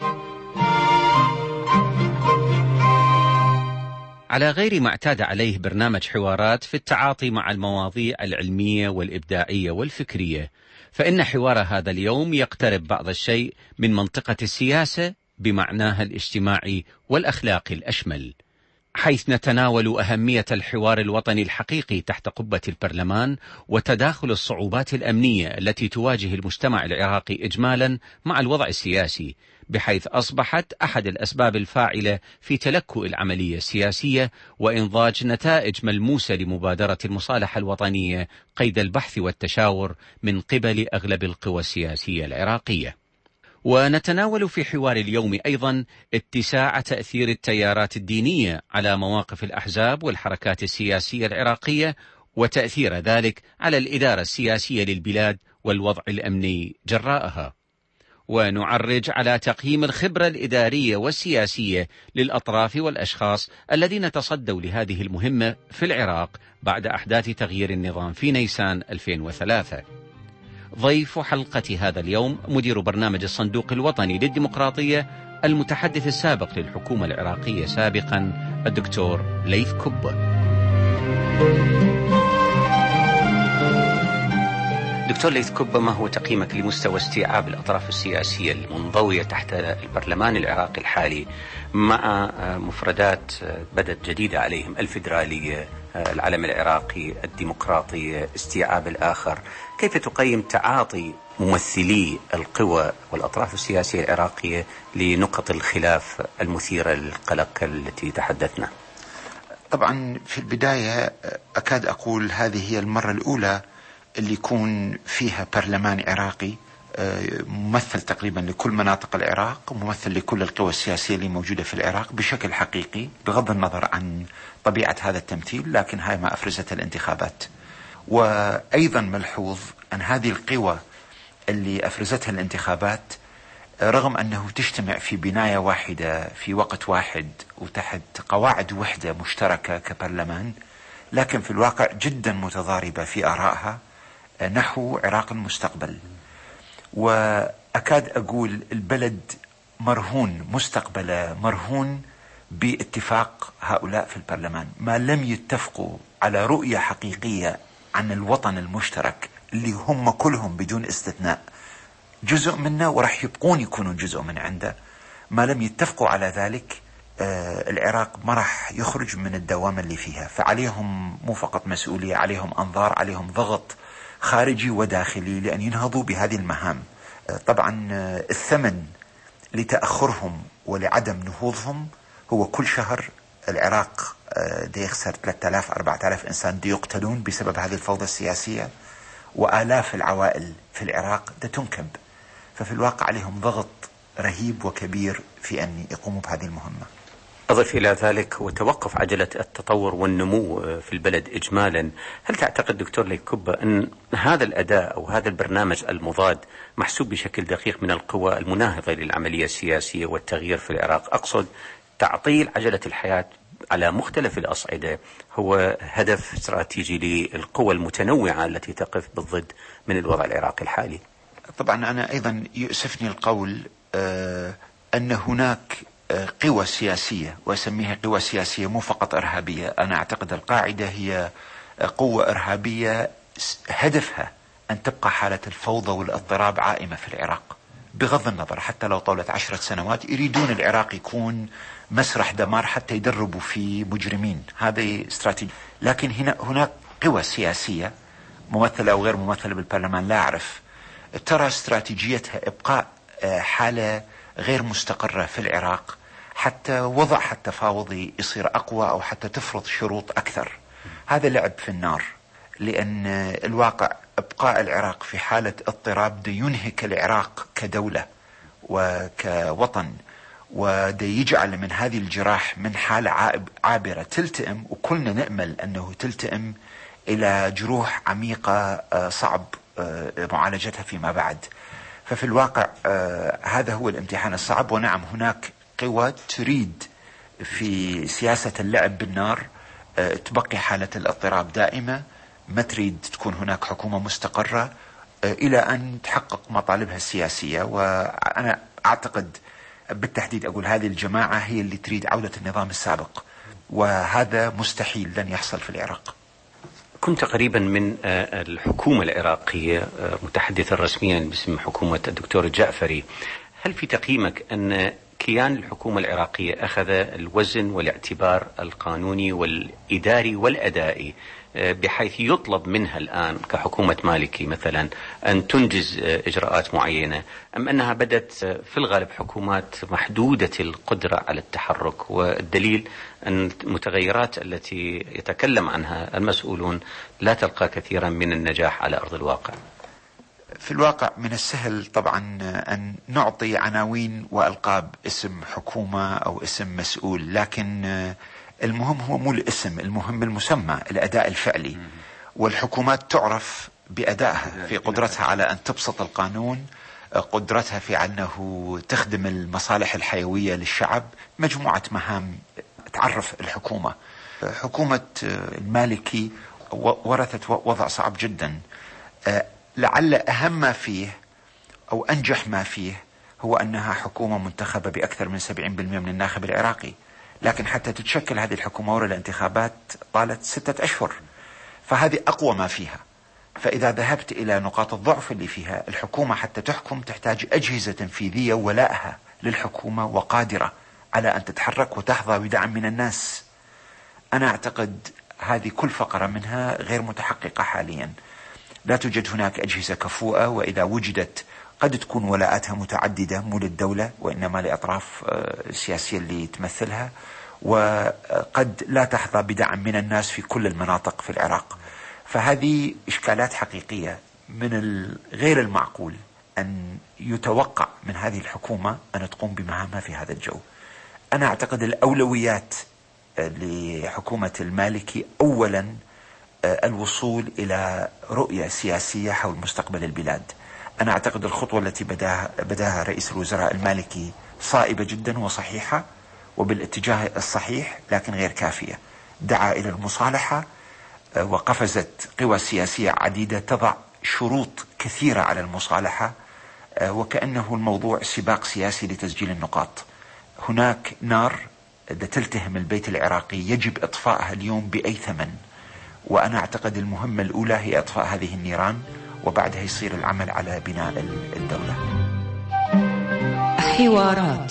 على غير ما اعتاد عليه برنامج حوارات في التعاطي مع المواضيع العلمية والإبداعية والفكرية، فإن حوار هذا اليوم يقترب بعض الشيء من منطقة السياسة بمعناها الاجتماعي والأخلاقي الأشمل، حيث نتناول أهمية الحوار الوطني الحقيقي تحت قبة البرلمان وتداخل الصعوبات الأمنية التي تواجه المجتمع العراقي إجمالا مع الوضع السياسي، بحيث أصبحت أحد الأسباب الفاعلة في تلكؤ العملية السياسية وإنضاج نتائج ملموسة لمبادرة المصالحة الوطنية قيد البحث والتشاور من قبل أغلب القوى السياسية العراقية. ونتناول في حوار اليوم أيضا اتساع تأثير التيارات الدينية على مواقف الأحزاب والحركات السياسية العراقية وتأثير ذلك على الإدارة السياسية للبلاد والوضع الأمني جراءها. ونعرج على تقييم الخبرة الإدارية والسياسية للأطراف والأشخاص الذين تصدوا لهذه المهمة في العراق بعد أحداث تغيير النظام في نيسان ألفين وثلاثة. ضيف حلقة هذا اليوم مدير برنامج الصندوق الوطني للديمقراطية، المتحدث السابق للحكومة العراقية سابقا، الدكتور ليث كبة. دكتور ليث كبة، ما هو تقييمك لمستوى استيعاب الأطراف السياسية المنضوية تحت البرلمان العراقي الحالي مع مفردات بدت جديدة عليهم، الفيدرالية، العلم العراقي، الديمقراطية، استيعاب الآخر؟ كيف تقيم تعاطي ممثلي القوى والأطراف السياسية العراقية لنقط الخلاف المثيرة للقلق التي تحدثنا؟ طبعا في البداية أكاد أقول هذه هي المرة الأولى اللي يكون فيها برلمان عراقي ممثل تقريبا لكل مناطق العراق، ممثل لكل القوى السياسية اللي موجودة في العراق بشكل حقيقي، بغض النظر عن طبيعة هذا التمثيل، لكن هاي ما أفرزت الانتخابات. وأيضا ملحوظ أن هذه القوى اللي أفرزتها الانتخابات رغم أنه تجتمع في بناية واحدة في وقت واحد وتحت قواعد وحدة مشتركة كبرلمان، لكن في الواقع جدا متضاربة في آرائها نحو عراق المستقبل. وأكاد أقول البلد مرهون، مستقبله مرهون باتفاق هؤلاء في البرلمان. ما لم يتفقوا على رؤية حقيقية عن الوطن المشترك اللي هم كلهم بدون استثناء جزء منه وراح يبقون يكونون جزء من عنده، ما لم يتفقوا على ذلك آه العراق ما راح يخرج من الدوامة اللي فيها. فعليهم مو فقط مسؤولية، عليهم أنظار، عليهم ضغط خارجي وداخلي لأن ينهضوا بهذه المهام. آه طبعا آه الثمن لتأخرهم ولعدم نهوضهم هو كل شهر العراق آه دي يخسر ثلاثة آلاف أربعة آلاف إنسان دي يقتلون بسبب هذه الفوضى السياسية، وآلاف العوائل في العراق ده تنكب. ففي الواقع عليهم ضغط رهيب وكبير في أن يقوموا بهذه المهمة. أضف إلى ذلك وتوقف عجلة التطور والنمو في البلد إجمالا. هل تعتقد دكتور ليث كبة أن هذا الأداء أو هذا البرنامج المضاد محسوب بشكل دقيق من القوى المناهضة للعملية السياسية والتغيير في العراق؟ أقصد تعطيل عجلة الحياة على مختلف الأصعدة هو هدف استراتيجي للقوى المتنوعة التي تقف بالضد من الوضع العراقي الحالي. طبعا أنا أيضا يؤسفني القول آه أن هناك آه قوى سياسية، وأسميها قوى سياسية مو فقط إرهابية. أنا أعتقد القاعدة هي قوة إرهابية هدفها أن تبقى حالة الفوضى والاضطراب عائمة في العراق، بغض النظر حتى لو طولت عشرة سنوات. يريدون العراق يكون مسرح دمار حتى يدربوا في مجرمين، هذه استراتيجية. لكن هنا هناك قوى سياسية ممثلة أو غير ممثلة بالبرلمان لا أعرف، ترى استراتيجيتها إبقاء حالة غير مستقرة في العراق حتى وضعها التفاوضي يصير أقوى أو حتى تفرض شروط أكثر. هذا لعب في النار، لأن الواقع إبقاء العراق في حالة اضطراب ينهك العراق كدولة وكوطن، ودي يجعل من هذه الجراح من حالة عابرة تلتئم، وكلنا نأمل أنه تلتئم إلى جروح عميقة صعب معالجتها فيما بعد. ففي الواقع هذا هو الامتحان الصعب. ونعم هناك قوى تريد في سياسة اللعب بالنار تبقي حالة الاضطراب دائمة، ما تريد تكون هناك حكومة مستقرة إلى أن تحقق مطالبها السياسية. وأنا أعتقد بالتحديد أقول هذه الجماعة هي اللي تريد عودة النظام السابق، وهذا مستحيل لن يحصل في العراق. كنت قريبا من الحكومة العراقية متحدثا رسميا باسم حكومة الدكتور الجعفري، هل في تقييمك أن كيان الحكومة العراقية أخذ الوزن والاعتبار القانوني والإداري والأدائي بحيث يطلب منها الآن كحكومة مالكي مثلا أن تنجز إجراءات معينة، أم أنها بدت في الغالب حكومات محدودة القدرة على التحرك؟ والدليل أن المتغيرات التي يتكلم عنها المسؤولون لا تلقى كثيرا من النجاح على أرض الواقع. في الواقع من السهل طبعا أن نعطي عناوين وألقاب اسم حكومة أو اسم مسؤول، لكن المهم هو مو الاسم، المهم المسمى، الأداء الفعلي. والحكومات تعرف بأدائها في قدرتها على أن تبسط القانون، قدرتها في أنه تخدم المصالح الحيوية للشعب، مجموعة مهام تعرف الحكومة. حكومة المالكي ورثت وضع صعب جدا، لعل أهم ما فيه أو أنجح ما فيه هو أنها حكومة منتخبة بأكثر من سبعين بالمئة من الناخب العراقي، لكن حتى تتشكل هذه الحكومة ورا الانتخابات طالت ستة أشهر، فهذه أقوى ما فيها. فإذا ذهبت إلى نقاط الضعف اللي فيها، الحكومة حتى تحكم تحتاج أجهزة تنفيذية ولائها للحكومة وقادرة على أن تتحرك وتحظى بدعم من الناس. أنا أعتقد هذه كل فقرة منها غير متحققة حاليا. لا توجد هناك أجهزة كفؤة، وإذا وجدت قد تكون ولاءاتها متعددة مو للدولة وإنما لأطراف سياسية اللي تمثلها، وقد لا تحظى بدعم من الناس في كل المناطق في العراق. فهذه إشكالات حقيقية. من غير المعقول أن يتوقع من هذه الحكومة أن تقوم بمهامها في هذا الجو. أنا أعتقد الأولويات لحكومة المالكي أولا الوصول إلى رؤية سياسية حول مستقبل البلاد. أنا أعتقد الخطوة التي بداها, بداها رئيس الوزراء المالكي صائبة جدا وصحيحة وبالاتجاه الصحيح، لكن غير كافية. دعا إلى المصالحة، وقفزت قوى سياسية عديدة تضع شروط كثيرة على المصالحة، وكأنه الموضوع سباق سياسي لتسجيل النقاط. هناك نار تلتهم البيت العراقي يجب إطفائها اليوم بأي ثمن، وأنا أعتقد المهمة الأولى هي إطفاء هذه النيران، وبعدها يصير العمل على بناء الدولة. حوارات.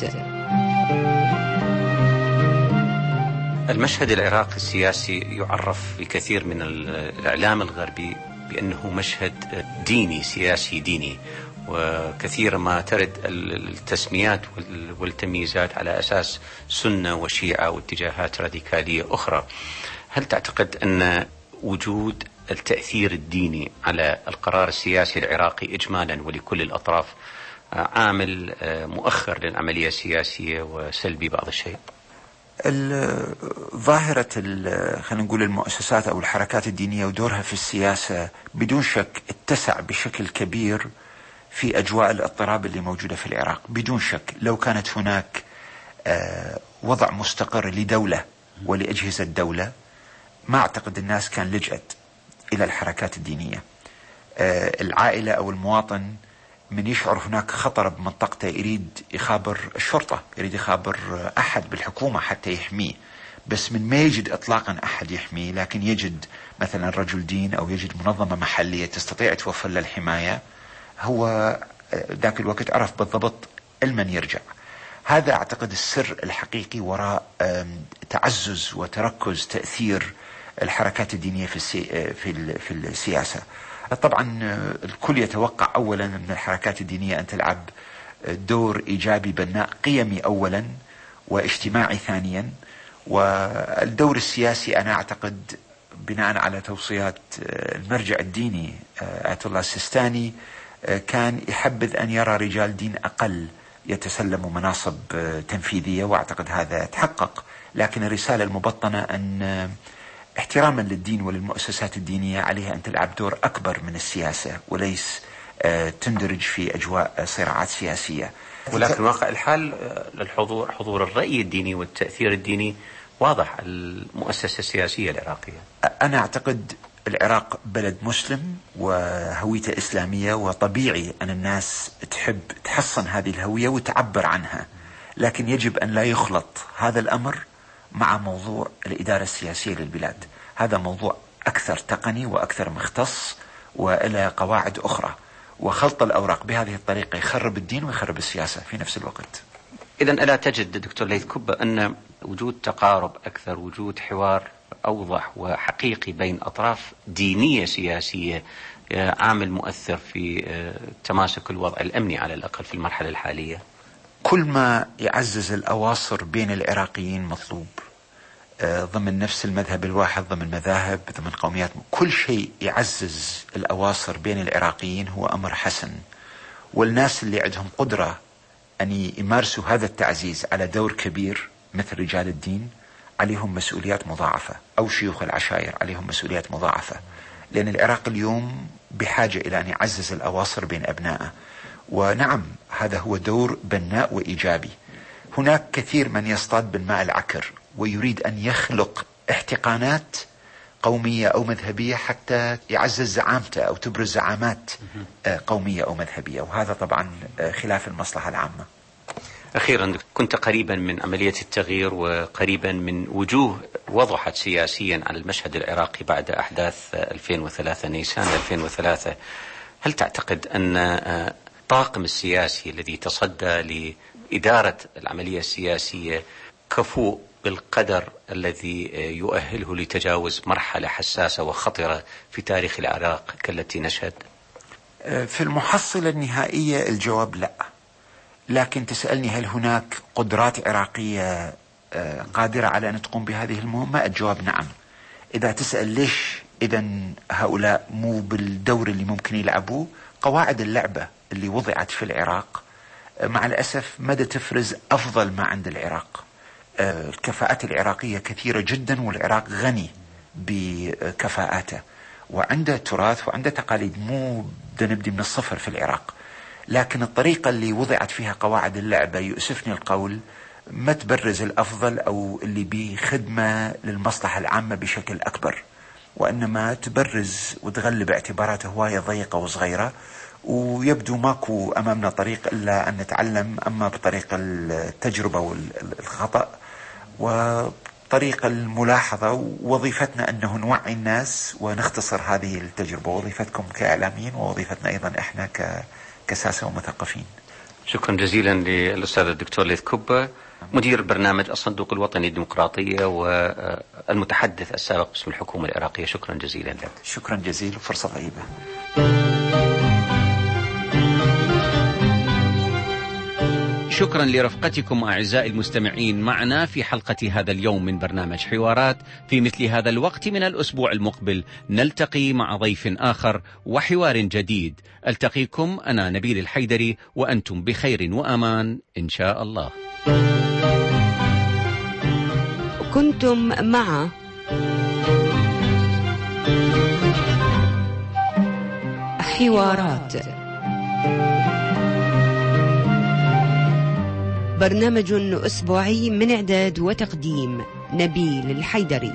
المشهد العراقي السياسي يعرف بكثير من الإعلام الغربي بأنه مشهد ديني سياسي ديني، وكثير ما ترد التسميات والتمييزات على أساس سنة وشيعة واتجاهات راديكالية أخرى. هل تعتقد أن وجود التأثير الديني على القرار السياسي العراقي إجمالا ولكل الأطراف عامل مؤخر للعملية السياسية وسلبي بعض الشيء؟ ظاهرة خلينا نقول المؤسسات أو الحركات الدينية ودورها في السياسة بدون شك اتسع بشكل كبير في أجواء الاضطراب اللي موجودة في العراق. بدون شك لو كانت هناك وضع مستقر لدولة ولأجهزة دولة، ما أعتقد الناس كان لجأت إلى الحركات الدينية. العائلة أو المواطن من يشعر هناك خطر بمنطقته يريد يخابر الشرطة، يريد يخابر أحد بالحكومة حتى يحميه. بس من ما يجد إطلاقا أحد يحميه، لكن يجد مثلا رجل دين أو يجد منظمة محلية تستطيع توفر له الحماية، هو ذاك الوقت عرف بالضبط لمن يرجع. هذا أعتقد السر الحقيقي وراء تعزز وتركز تأثير الحركات الدينية في في في السياسة. طبعا الكل يتوقع أولا من الحركات الدينية أن تلعب دور إيجابي بناء قيمي أولا واجتماعي ثانيا، والدور السياسي أنا أعتقد بناء على توصيات المرجع الديني آية الله السيستاني كان يحبذ أن يرى رجال دين أقل يتسلموا مناصب تنفيذية، وأعتقد هذا تحقق. لكن الرسالة المبطنة أن احتراما للدين وللمؤسسات الدينية عليها أن تلعب دور أكبر من السياسة وليس تندرج في أجواء صراعات سياسية. ولكن واقع الحال للحضور حضور الرأي الديني والتأثير الديني واضح المؤسسة السياسية العراقية. أنا أعتقد العراق بلد مسلم وهويته إسلامية، وطبيعي أن الناس تحب تحصن هذه الهوية وتعبر عنها، لكن يجب أن لا يخلط هذا الأمر مع موضوع الإدارة السياسية للبلاد. هذا موضوع أكثر تقني وأكثر مختص وإلى قواعد أخرى، وخلط الأوراق بهذه الطريقة يخرب الدين ويخرب السياسة في نفس الوقت. إذن ألا تجد دكتور ليث كبة أن وجود تقارب أكثر، وجود حوار أوضح وحقيقي بين أطراف دينية سياسية عامل مؤثر في تماسك الوضع الأمني على الأقل في المرحلة الحالية؟ كل ما يعزز الأواصر بين العراقيين مطلوب، ضمن نفس المذهب الواحد، ضمن مذاهب، ضمن قوميات، كل شيء يعزز الأواصر بين العراقيين هو أمر حسن. والناس اللي عندهم قدرة أن يمارسوا هذا التعزيز على دور كبير مثل رجال الدين عليهم مسؤوليات مضاعفة، أو شيوخ العشائر عليهم مسؤوليات مضاعفة، لأن العراق اليوم بحاجة إلى أن يعزز الأواصر بين أبنائه. ونعم هذا هو دور بناء وإيجابي. هناك كثير من يصطاد بالماء العكر ويريد أن يخلق احتقانات قومية أو مذهبية حتى يعزز زعامته أو تبرز زعامات قومية أو مذهبية، وهذا طبعا خلاف المصلحة العامة. أخيرا، كنت قريبا من عملية التغيير وقريبا من وجوه وضحت سياسيا على المشهد العراقي بعد أحداث ألفين وثلاثة، نيسان ألفين وثلاثة. هل تعتقد أن الطاقم السياسي الذي تصدى لإدارة العملية السياسية كفؤ بالقدر الذي يؤهله لتجاوز مرحلة حساسة وخطرة في تاريخ العراق كالتي نشهد؟ في المحصلة النهائية الجواب لا، لكن تسألني هل هناك قدرات عراقية قادرة على أن تقوم بهذه المهمة؟ الجواب نعم. إذا تسأل ليش إذن هؤلاء مو بالدور اللي ممكن يلعبوه، قواعد اللعبة اللي وضعت في العراق مع الأسف مدى تفرز أفضل ما عند العراق. الكفاءات العراقية كثيرة جدا، والعراق غني بكفاءاته وعنده تراث وعنده تقاليد، مو بدنا نبدي من الصفر في العراق. لكن الطريقة اللي وضعت فيها قواعد اللعبة يؤسفني القول ما تبرز الأفضل أو اللي بخدمة للمصلحة العامة بشكل أكبر، وإنما تبرز وتغلب اعتبارات هواية ضيقة وصغيرة. ويبدو ماكو أمامنا طريق إلا أن نتعلم، أما بطريق التجربة والخطأ وطريق الملاحظة. ووظيفتنا أنه نوعي الناس ونختصر هذه التجربة، وظيفتكم كإعلاميين ووظيفتنا أيضا إحنا كساسة ومثقفين. شكرا جزيلا للأستاذ الدكتور ليث كبة، مدير برنامج الصندوق الوطني الديمقراطية والمتحدث السابق باسم الحكومة العراقية. شكرا جزيلا لك. شكرا جزيلا، فرصة طيبة. شكرا لرفقتكم أعزائي المستمعين معنا في حلقة هذا اليوم من برنامج حوارات. في مثل هذا الوقت من الأسبوع المقبل نلتقي مع ضيف آخر وحوار جديد. ألتقيكم أنا نبيل الحيدري وأنتم بخير وأمان إن شاء الله. كنتم مع حوارات، برنامج أسبوعي من إعداد وتقديم نبيل الحيدري.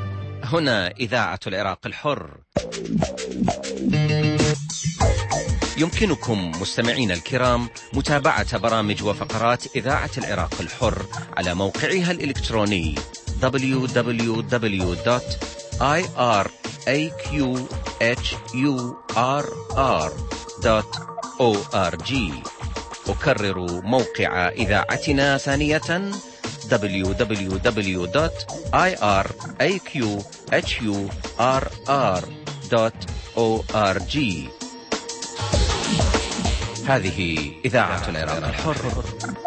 هنا إذاعة العراق الحر. يمكنكم مستمعين الكرام متابعة برامج وفقرات إذاعة العراق الحر على موقعها الإلكتروني دبليو دبليو دبليو دوت آي آر إيه كيو إتش يو آر آر دوت أو آر جي. أكرر موقع إذاعتنا ثانية دبليو دبليو دبليو دوت آي آر إيه كيو إتش يو آر آر دوت أو آر جي. هذه إذاعة العراق الحر.